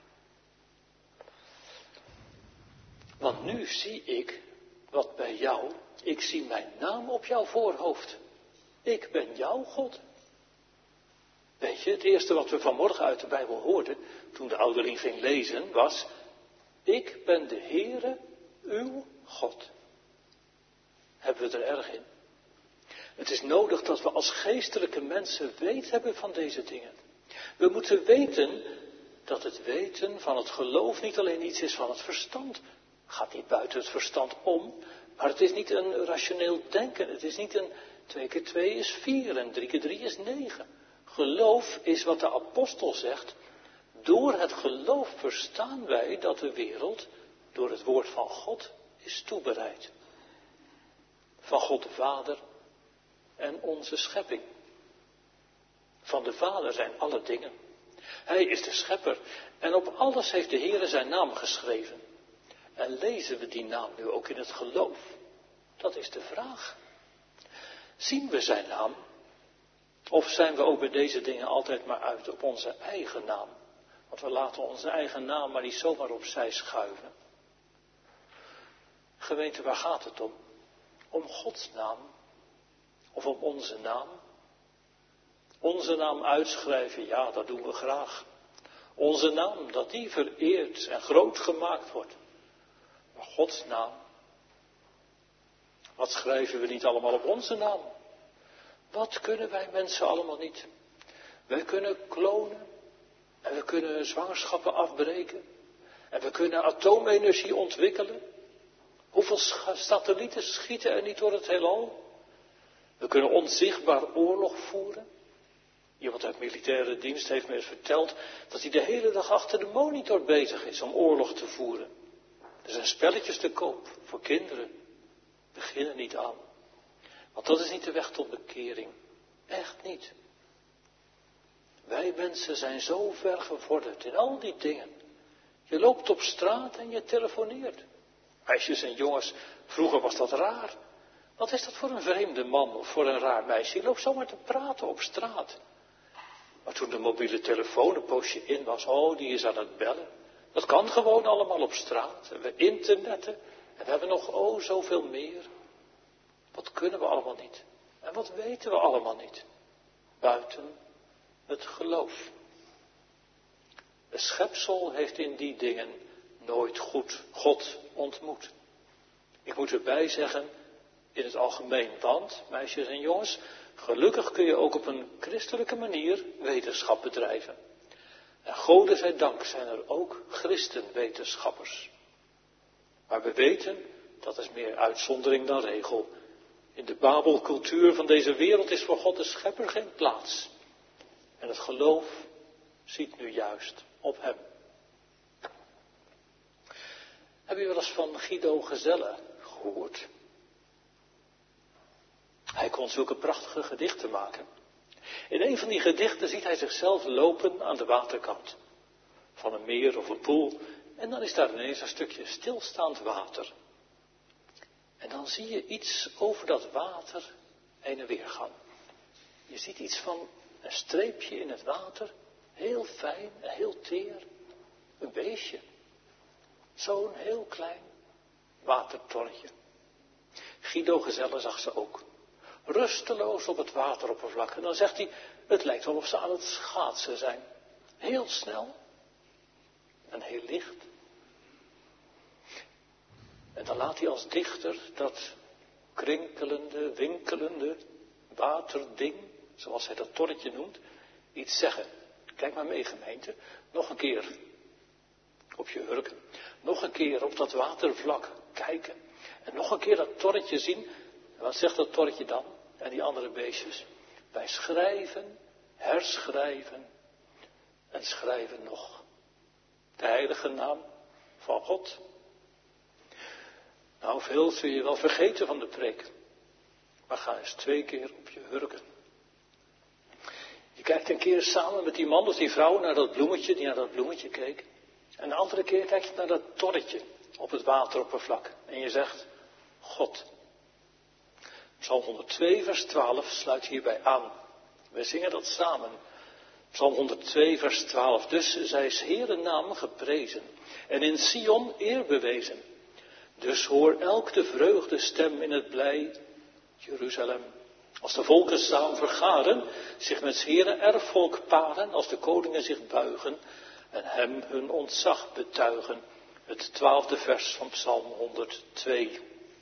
[SPEAKER 1] Want nu zie ik wat bij jou, ik zie mijn naam op jouw voorhoofd. Ik ben jouw God. Weet je, het eerste wat we vanmorgen uit de Bijbel hoorden, toen de ouderling ging lezen, was, ik ben de Heere, uw God. Hebben we er erg in? Het is nodig dat we als geestelijke mensen weet hebben van deze dingen. We moeten weten dat het weten van het geloof niet alleen iets is van het verstand. Het gaat niet buiten het verstand om, maar het is niet een rationeel denken. Het is niet een twee keer twee is vier en drie keer drie is negen. Geloof is wat de apostel zegt. Door het geloof verstaan wij dat de wereld door het woord van God is toebereid. Van God de Vader en onze schepping. Van de Vader zijn alle dingen. Hij is de schepper en op alles heeft de Heere zijn naam geschreven. En lezen we die naam nu ook in het geloof? Dat is de vraag. Zien we zijn naam? Of zijn we ook bij deze dingen altijd maar uit op onze eigen naam? Want we laten onze eigen naam maar niet zomaar opzij schuiven. Gemeente, waar gaat het om? Om Gods naam? Of om onze naam? Onze naam uitschrijven, ja, dat doen we graag. Onze naam, dat die vereerd en groot gemaakt wordt. Maar Gods naam, wat schrijven we niet allemaal op onze naam? Wat kunnen wij mensen allemaal niet? Wij kunnen klonen. En we kunnen zwangerschappen afbreken. En we kunnen atoomenergie ontwikkelen. Hoeveel satellieten schieten er niet door het heelal? We kunnen onzichtbaar oorlog voeren. Iemand uit militaire dienst heeft me eens verteld dat hij de hele dag achter de monitor bezig is om oorlog te voeren. Er zijn spelletjes te koop voor kinderen. Begin er niet aan. Want dat is niet de weg tot bekering. Echt niet. Wij mensen zijn zo ver gevorderd in al die dingen. Je loopt op straat en je telefoneert. Meisjes en jongens, vroeger was dat raar. Wat is dat voor een vreemde man of voor een raar meisje? Je loopt zomaar te praten op straat. Maar toen de mobiele telefoon een poosje in was, oh, die is aan het bellen. Dat kan gewoon allemaal op straat. En we internetten. En we hebben nog, oh, zoveel meer. Wat kunnen we allemaal niet? En wat weten we allemaal niet? Buiten het geloof. De schepsel heeft in die dingen nooit goed God ontmoet. Ik moet erbij zeggen, in het algemeen, want, meisjes en jongens, gelukkig kun je ook op een christelijke manier wetenschap bedrijven. En Gode zij dank zijn er ook christenwetenschappers. Maar we weten, dat is meer uitzondering dan regel. In de Babelcultuur van deze wereld is voor God de schepper geen plaats. En het geloof ziet nu juist op hem. Heb je wel eens van Guido Gezelle gehoord? Hij kon zulke prachtige gedichten maken. In een van die gedichten ziet hij zichzelf lopen aan de waterkant. Van een meer of een poel. En dan is daar ineens een stukje stilstaand water. En dan zie je iets over dat water heen en weer gaan. Je ziet iets van een streepje in het water. Heel fijn en heel teer. Een beestje. Zo'n heel klein watertorretje. Guido Gezelle zag ze ook. Rusteloos op het wateroppervlak. En dan zegt hij, het lijkt wel of ze aan het schaatsen zijn. Heel snel. En heel licht. En dan laat hij als dichter dat krinkelende, winkelende waterding, zoals hij dat torretje noemt, iets zeggen. Kijk maar mee, gemeente. Nog een keer op je hurken. Nog een keer op dat watervlak kijken. En nog een keer dat torretje zien. En wat zegt dat torretje dan? En die andere beestjes. Wij schrijven, herschrijven en schrijven nog. De heilige naam van God. Nou, veel zul je wel vergeten van de preek. Maar ga eens twee keer op je hurken. Je kijkt een keer samen met die man of die vrouw naar dat bloemetje, die naar dat bloemetje keek. En de andere keer kijk je naar dat torretje op het wateroppervlak. En je zegt, God. Psalm honderdtwee vers twaalf sluit hierbij aan. We zingen dat samen. Psalm honderdtwee vers twaalf. Dus zij is Heere naam geprezen. En in Sion eer bewezen. Dus hoor elk de vreugdestem in het blij Jeruzalem. Als de volken samen vergaren, zich met 's Heere erfvolk paren, als de koningen zich buigen en hem hun ontzag betuigen. Het twaalfde vers van Psalm honderdtwee.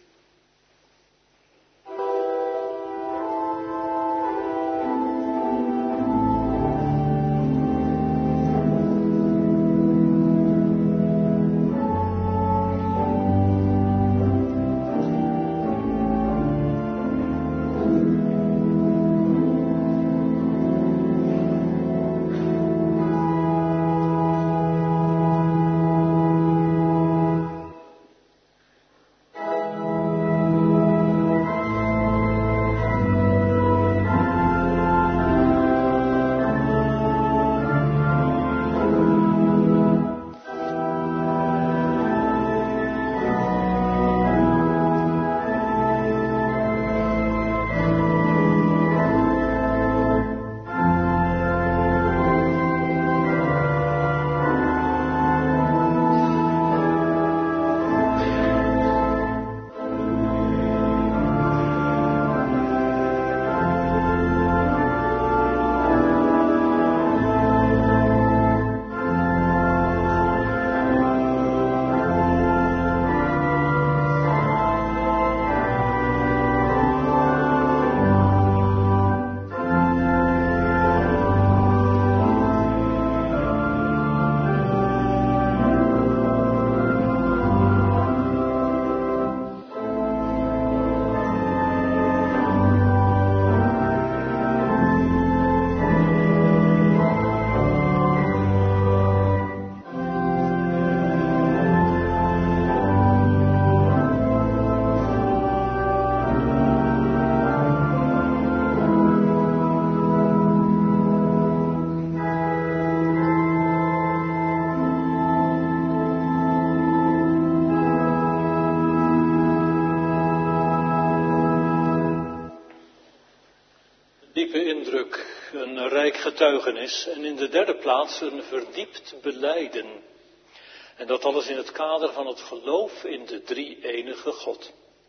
[SPEAKER 1] Getuigenis en in de derde plaats een verdiept belijden. En dat alles in het kader van het geloof in de drie-enige God.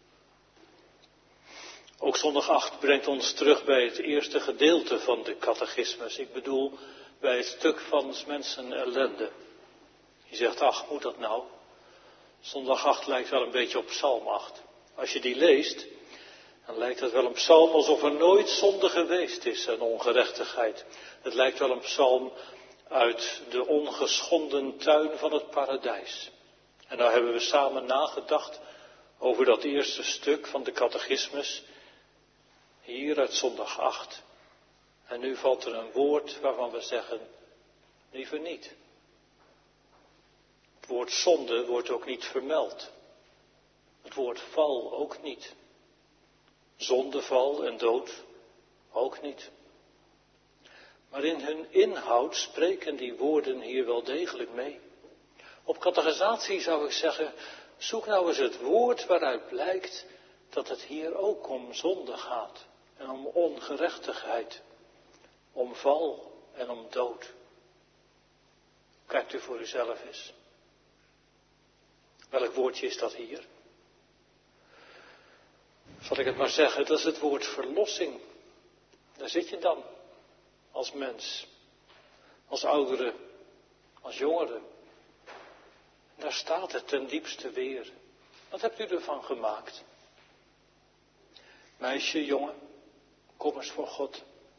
[SPEAKER 1] Ook zondag acht brengt ons terug bij het eerste gedeelte van de catechismus. Ik bedoel bij het stuk van 's mensen ellende. Je zegt, ach, moet dat nou? Zondag acht lijkt wel een beetje op Psalm acht. Als je die leest, dan lijkt het wel een psalm alsof er nooit zonde geweest is en ongerechtigheid. Het lijkt wel een psalm uit de ongeschonden tuin van het paradijs. En nou hebben we samen nagedacht over dat eerste stuk van de catechismus, hier uit zondag acht. En nu valt er een woord waarvan we zeggen, Liever niet. Het woord zonde wordt ook niet vermeld. Het woord val ook niet. Zondeval en dood ook niet. Maar in hun inhoud spreken die woorden hier wel degelijk mee. Op catechisatie zou ik zeggen, zoek nou eens het woord waaruit blijkt dat het hier ook om zonde gaat. En om ongerechtigheid. Om val en om dood. Kijkt u voor uzelf eens. Welk woordje is dat hier? Zal ik het maar zeggen, dat is het woord verlossing. Daar zit je dan. Als mens. Als oudere. Als jongere. En daar staat het ten diepste weer. Wat hebt u ervan gemaakt? Meisje, jongen, kom eens voor God.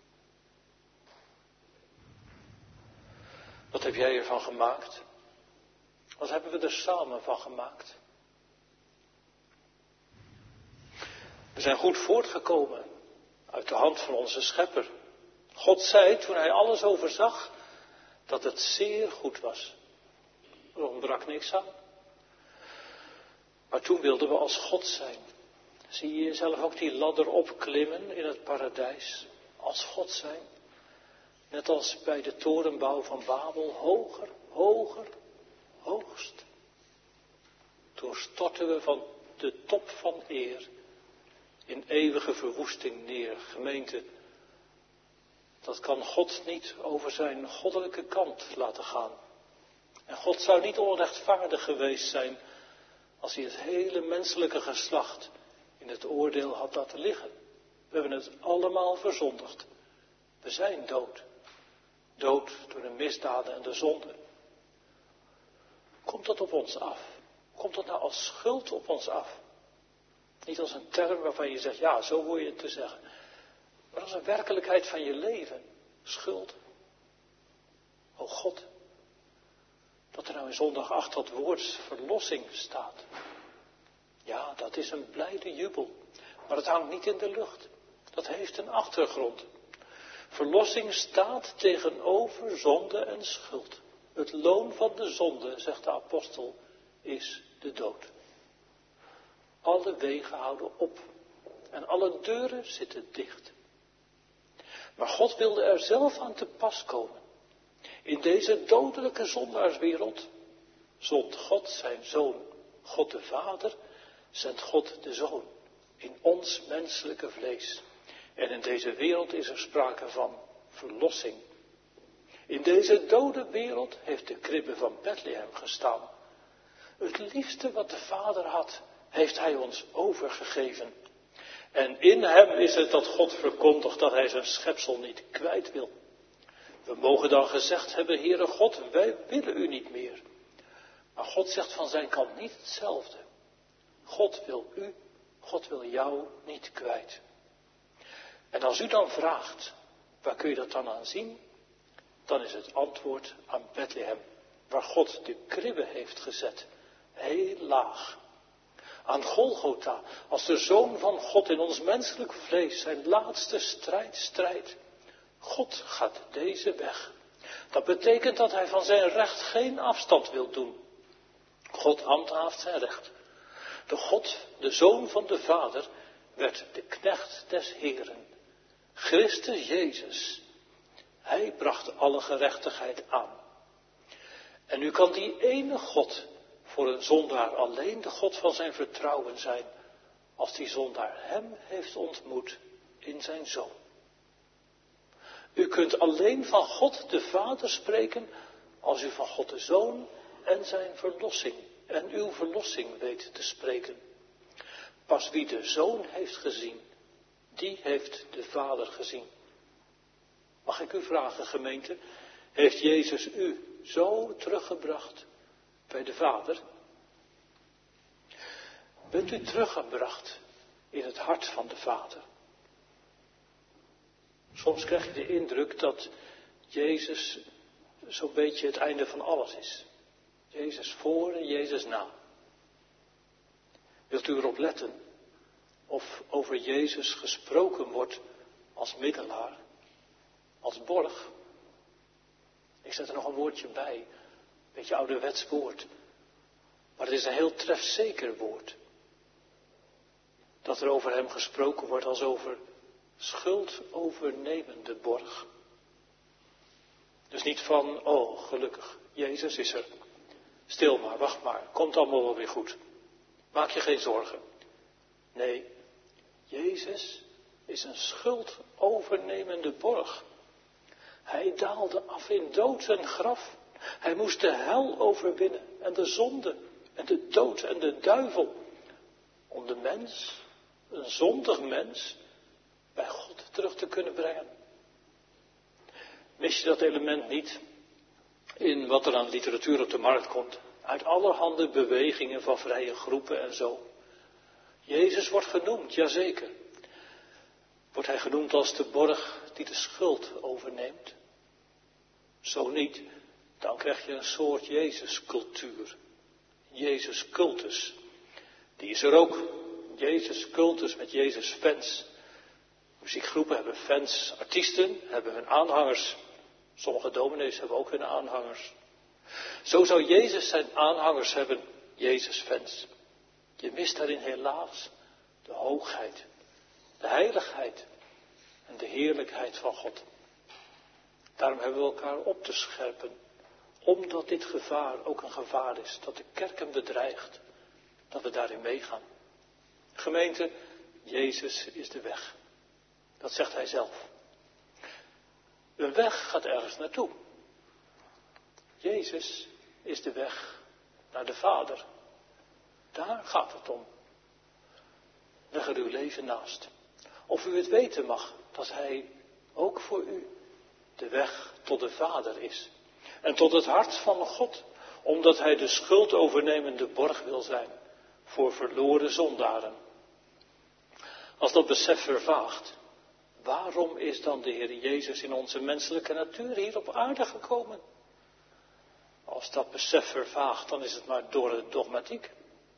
[SPEAKER 1] Wat heb jij ervan gemaakt? Wat hebben we er samen van gemaakt? We zijn goed voortgekomen uit de hand van onze schepper. God zei toen hij alles overzag dat het zeer goed was. Er ontbrak niks aan. Maar toen wilden we als God zijn. Zie je jezelf ook die ladder opklimmen in het paradijs? Als God zijn. Net als bij de torenbouw van Babel. Hoger, hoger, hoogst. Toen stortten we van de top van eer in eeuwige verwoesting neer. Gemeente, dat kan God niet over zijn goddelijke kant laten gaan. En God zou niet onrechtvaardig geweest zijn als hij het hele menselijke geslacht in het oordeel had laten liggen. We hebben het allemaal verzondigd. We zijn dood. Dood door de misdaden en de zonde. Komt dat op ons af? Komt dat nou als schuld op ons af? Niet als een term waarvan je zegt, ja, zo hoor je het te zeggen. Maar als een werkelijkheid van je leven. Schuld. O God. Dat er nou in zondag acht dat woord verlossing staat. Ja, dat is een blijde jubel. Maar het hangt niet in de lucht. Dat heeft een achtergrond. Verlossing staat tegenover zonde en schuld. Het loon van de zonde, zegt de apostel, is de dood. Alle wegen houden op. En alle deuren zitten dicht. Maar God wilde er zelf aan te pas komen. In deze dodelijke zondaarswereld zond God zijn Zoon. God de Vader zendt God de Zoon. In ons menselijke vlees. En in deze wereld is er sprake van verlossing. In deze dode wereld heeft de kribbe van Bethlehem gestaan. Het liefste wat de Vader had, heeft hij ons overgegeven. En in hem is het dat God verkondigt dat hij zijn schepsel niet kwijt wil. We mogen dan gezegd hebben, Heere God, wij willen u niet meer. Maar God zegt van zijn kant niet hetzelfde. God wil u, God wil jou niet kwijt. En als u dan vraagt, waar kun je dat dan aan zien? Dan is het antwoord aan Bethlehem, waar God de kribbe heeft gezet. Heel laag. Aan Golgotha, als de Zoon van God in ons menselijk vlees zijn laatste strijd strijdt. God gaat deze weg. Dat betekent dat hij van zijn recht geen afstand wil doen. God handhaaft zijn recht. De God, de Zoon van de Vader, werd de knecht des Heren. Christus Jezus. Hij bracht alle gerechtigheid aan. En nu kan die ene God voor een zondaar alleen de God van zijn vertrouwen zijn, als die zondaar hem heeft ontmoet in zijn Zoon. U kunt alleen van God de Vader spreken, als u van God de Zoon en zijn verlossing en uw verlossing weet te spreken. Pas wie de Zoon heeft gezien, die heeft de Vader gezien. Mag ik u vragen, gemeente, heeft Jezus u zo teruggebracht bij de Vader? Bent u teruggebracht in het hart van de Vader? Soms krijg je de indruk dat Jezus zo'n beetje het einde van alles is. Jezus voor en Jezus na. Wilt u erop letten of over Jezus gesproken wordt als middelaar, als borg? Ik zet er nog een woordje bij. Een beetje ouderwets woord. Maar het is een heel trefzeker woord. Dat er over hem gesproken wordt als over schuldovernemende borg. Dus niet van, oh gelukkig, Jezus is er. Stil maar, wacht maar, komt allemaal wel weer goed. Maak je geen zorgen. Nee, Jezus is een schuldovernemende borg. Hij daalde af in dood en graf. Hij moest de hel overwinnen en de zonde en de dood en de duivel. Om de mens, een zondig mens, bij God terug te kunnen brengen. Mis je dat element niet in wat er aan literatuur op de markt komt? Uit allerhande bewegingen van vrije groepen en zo. Jezus wordt genoemd, jazeker. Wordt hij genoemd als de borg die de schuld overneemt? Zo niet, dan krijg je een soort Jezus-cultuur. Jezus-cultus. Die is er ook. Jezus-cultus met Jezus-fans. Muziekgroepen hebben fans, artiesten hebben hun aanhangers. Sommige dominees hebben ook hun aanhangers. Zo zou Jezus zijn aanhangers hebben, Jezus-fans. Je mist daarin helaas de hoogheid, de heiligheid en de heerlijkheid van God. Daarom hebben we elkaar op te scherpen, omdat dit gevaar ook een gevaar is, dat de kerk hem bedreigt, dat we daarin meegaan. Gemeente, Jezus is de weg. Dat zegt hij zelf. Een weg gaat ergens naartoe. Jezus is de weg naar de Vader. Daar gaat het om. Leg er uw leven naast. Of u het weten mag dat hij ook voor u de weg tot de Vader is. En tot het hart van God. Omdat hij de schuldovernemende borg wil zijn voor verloren zondaren. Als dat besef vervaagt, waarom is dan de Heer Jezus in onze menselijke natuur hier op aarde gekomen? Als dat besef vervaagt, dan is het maar door de dogmatiek.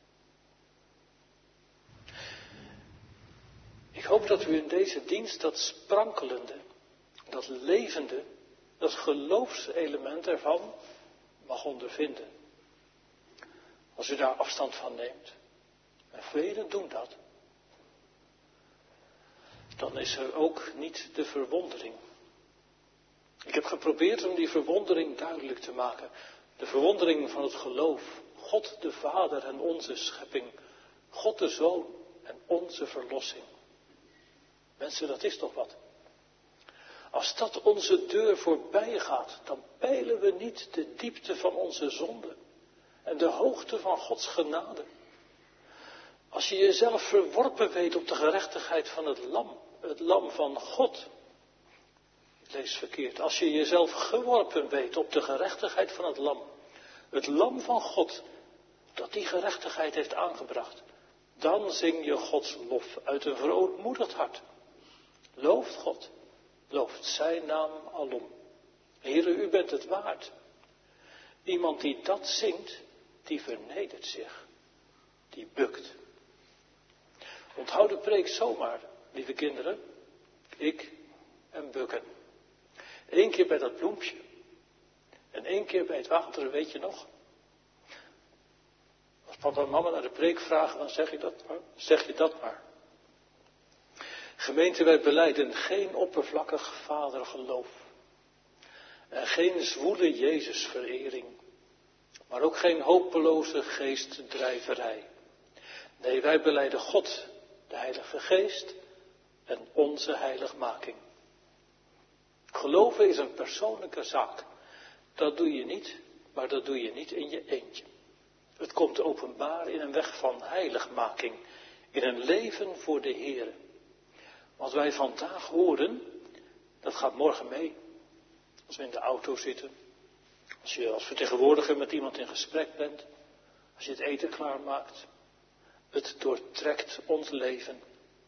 [SPEAKER 1] Ik hoop dat u in deze dienst dat sprankelende, dat levende, dat geloofselement ervan mag ondervinden. Als u daar afstand van neemt, en velen doen dat, dan is er ook niet de verwondering. Ik heb geprobeerd om die verwondering duidelijk te maken. De verwondering van het geloof. God de Vader en onze schepping. God de Zoon en onze verlossing. Mensen, dat is toch wat? Als dat onze deur voorbij gaat, dan peilen we niet de diepte van onze zonde. En de hoogte van Gods genade. Als je jezelf verworpen weet op de gerechtigheid van het lam. Het lam van God. Ik lees verkeerd. Als je jezelf geworpen weet op de gerechtigheid van het lam. Het lam van God. Dat die gerechtigheid heeft aangebracht. Dan zing je Gods lof uit een verootmoedigd hart. Looft God. Looft zijn naam alom. Heere, u bent het waard. Iemand die dat zingt, die vernedert zich. Die bukt. Onthoud de preek zomaar, lieve kinderen. Ik en bukken. Eén keer bij dat bloempje. En één keer bij het water, weet je nog? Als papa en mama naar de preek vragen, dan zeg je dat maar. Zeg je dat maar. Gemeente, wij belijden geen oppervlakkig vadergeloof. En geen zwoele Jezusverering. Maar ook geen hopeloze geestdrijverij. Nee, wij belijden God, de Heilige Geest en onze heiligmaking. Geloven is een persoonlijke zaak. Dat doe je niet, maar dat doe je niet in je eentje. Het komt openbaar in een weg van heiligmaking, in een leven voor de Heere. Wat wij vandaag horen, dat gaat morgen mee. Als we in de auto zitten, als je als vertegenwoordiger met iemand in gesprek bent, als je het eten klaarmaakt. Het doortrekt ons leven.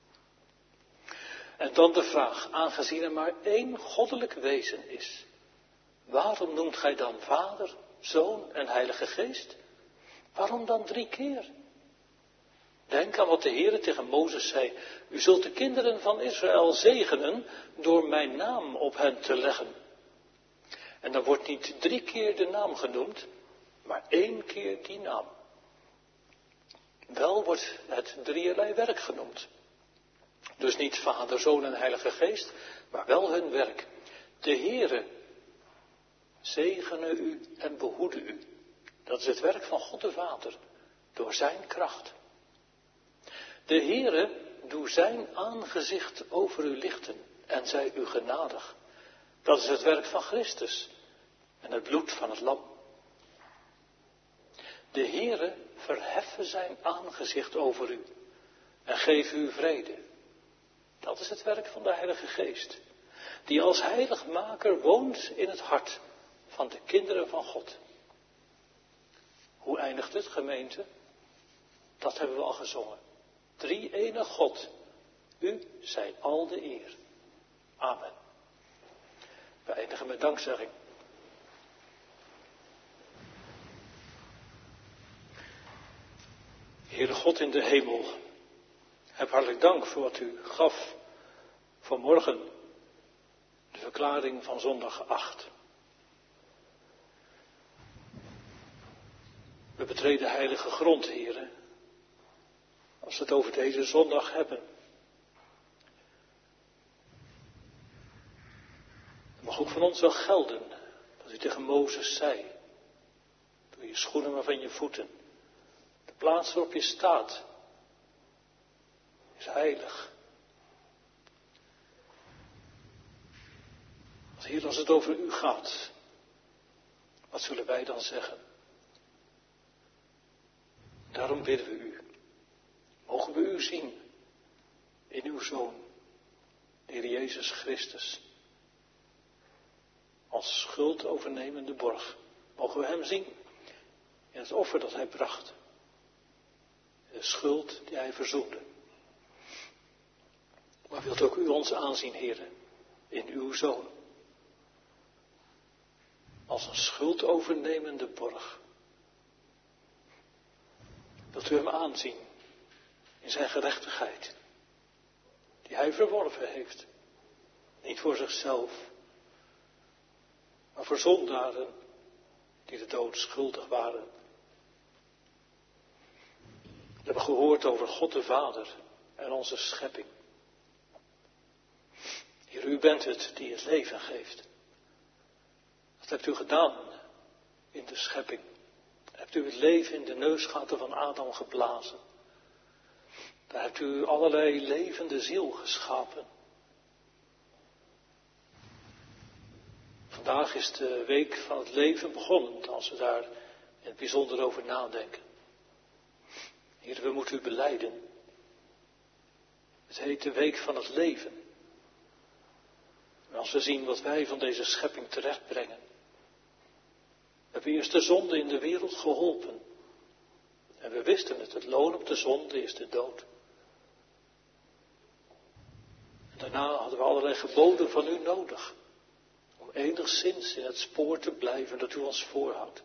[SPEAKER 1] En dan de vraag, aangezien er maar één goddelijk wezen is, waarom noemt gij dan Vader, Zoon en Heilige Geest? Waarom dan drie keer? Denk aan wat de Heere tegen Mozes zei. U zult de kinderen van Israël zegenen door mijn naam op hen te leggen. En dan wordt niet drie keer de naam genoemd, maar één keer die naam. Wel wordt het drieërlei werk genoemd. Dus niet Vader, Zoon en Heilige Geest, maar wel hun werk. De Heere zegene u en behoede u. Dat is het werk van God de Vader, door zijn kracht. De Heere doe zijn aangezicht over u lichten en zij u genadig. Dat is het werk van Christus en het bloed van het lam. De Heere verheffen zijn aangezicht over u en geef u vrede. Dat is het werk van de Heilige Geest, die als heiligmaker woont in het hart van de kinderen van God. Hoe eindigt het, gemeente? Dat hebben we al gezongen. Drie enig God, u zij al de eer. Amen. We eindigen met dankzegging. Heere God in de hemel, heb hartelijk dank voor wat u gaf vanmorgen, de verklaring van zondag acht. We betreden heilige grond, Heere, als we het over deze zondag hebben. Het mag ook van ons wel gelden, dat u tegen Mozes zei, doe je schoenen maar van je voeten. De plaats waarop je staat is heilig. Heer, als het over u gaat, wat zullen wij dan zeggen? Daarom bidden we u. Mogen we u zien in uw Zoon, de Heer Jezus Christus. Als schuldovernemende borg. Mogen we hem zien in het offer dat hij bracht. De schuld die hij verzoende. Maar wilt ook u ons aanzien, Heer, in uw Zoon. Als een schuldovernemende borg. Wilt u hem aanzien in zijn gerechtigheid, die hij verworven heeft. Niet voor zichzelf, maar voor zondaren die de dood schuldig waren. We hebben gehoord over God de Vader en onze schepping. Heer, u bent het die het leven geeft. Dat hebt u gedaan in de schepping. Hebt u het leven in de neusgaten van Adam geblazen. Daar hebt u allerlei levende ziel geschapen. Vandaag is de week van het leven begonnen, als we daar in het bijzonder over nadenken. Heer, we moeten u belijden. Het heet de week van het leven. En als we zien wat wij van deze schepping terechtbrengen. We hebben eerst de zonde in de wereld geholpen. En we wisten het, het loon op de zonde is de dood. En daarna hadden we allerlei geboden van u nodig. Om enigszins in het spoor te blijven dat u ons voorhoudt.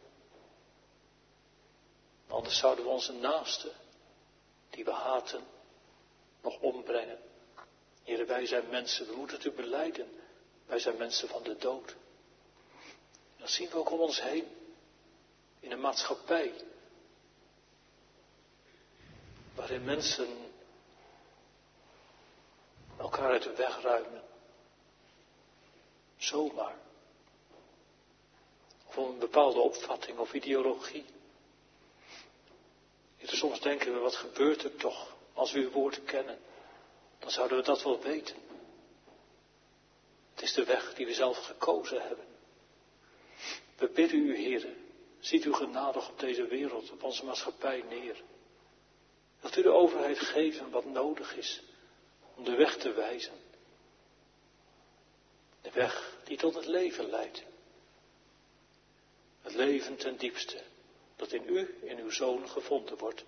[SPEAKER 1] Anders zouden we onze naasten, die we haten, nog ombrengen. Heer, wij zijn mensen, we moeten het u belijden. Wij zijn mensen van de dood. En dat zien we ook om ons heen. In een maatschappij. Waarin mensen elkaar uit de weg ruimen. Zomaar. Of om een bepaalde opvatting of ideologie. Heer, soms denken we, wat gebeurt er toch als we uw woord kennen? Dan zouden we dat wel weten. Het is de weg die we zelf gekozen hebben. We bidden u, Heer, ziet u genadig op deze wereld, op onze maatschappij neer. Wilt u de overheid geven wat nodig is om de weg te wijzen. De weg die tot het leven leidt. Het leven ten diepste, dat in u, in uw Zoon gevonden wordt.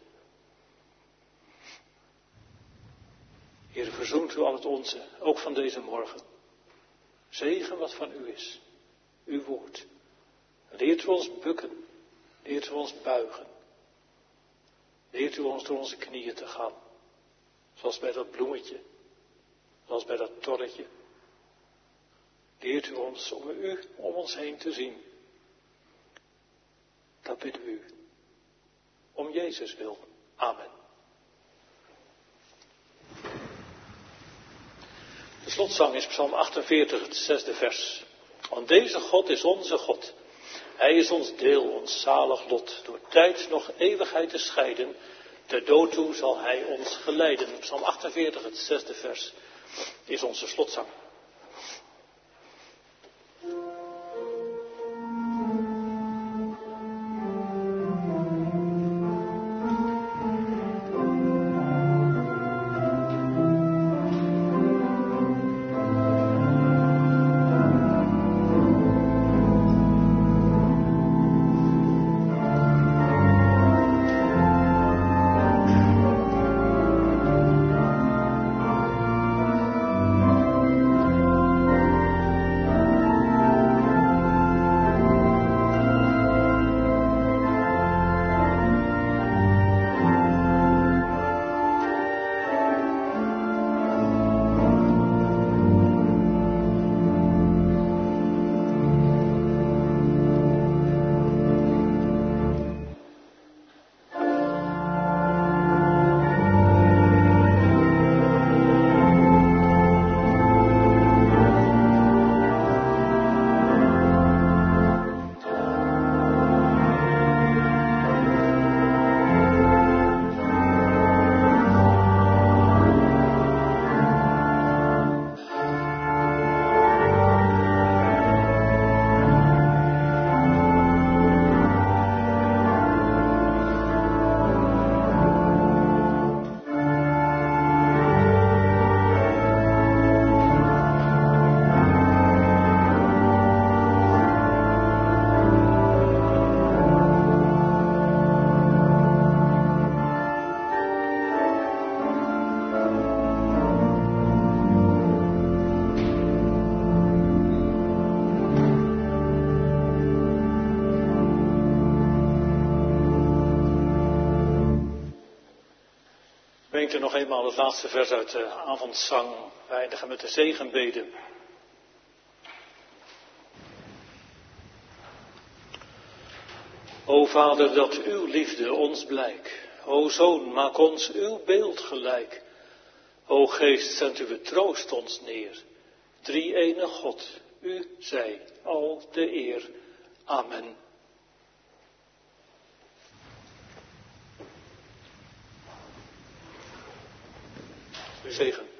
[SPEAKER 1] Heer, verzoent u al het onze, ook van deze morgen. Zegen wat van u is, uw woord. Leert u ons bukken, leert u ons buigen. Leert u ons door onze knieën te gaan. Zoals bij dat bloemetje, zoals bij dat torretje. Leert u ons om u om ons heen te zien. Dat bidden we u. Om Jezus wil. Amen. De slotzang is Psalm achtenveertig, het zesde vers. Want deze God is onze God. Hij is ons deel, ons zalig lot. Door tijd nog eeuwigheid te scheiden. Ter dood toe zal hij ons geleiden. Psalm achtenveertig, het zesde vers, is onze slotzang. Gemeente, nog eenmaal het laatste vers uit de avondzang. We eindigen met de zegenbede. O Vader, dat uw liefde ons blijk. O Zoon, maak ons uw beeld gelijk. O Geest, zend uw troost ons neer. Drie-ene God, u zij al de eer. Amen. Zegen.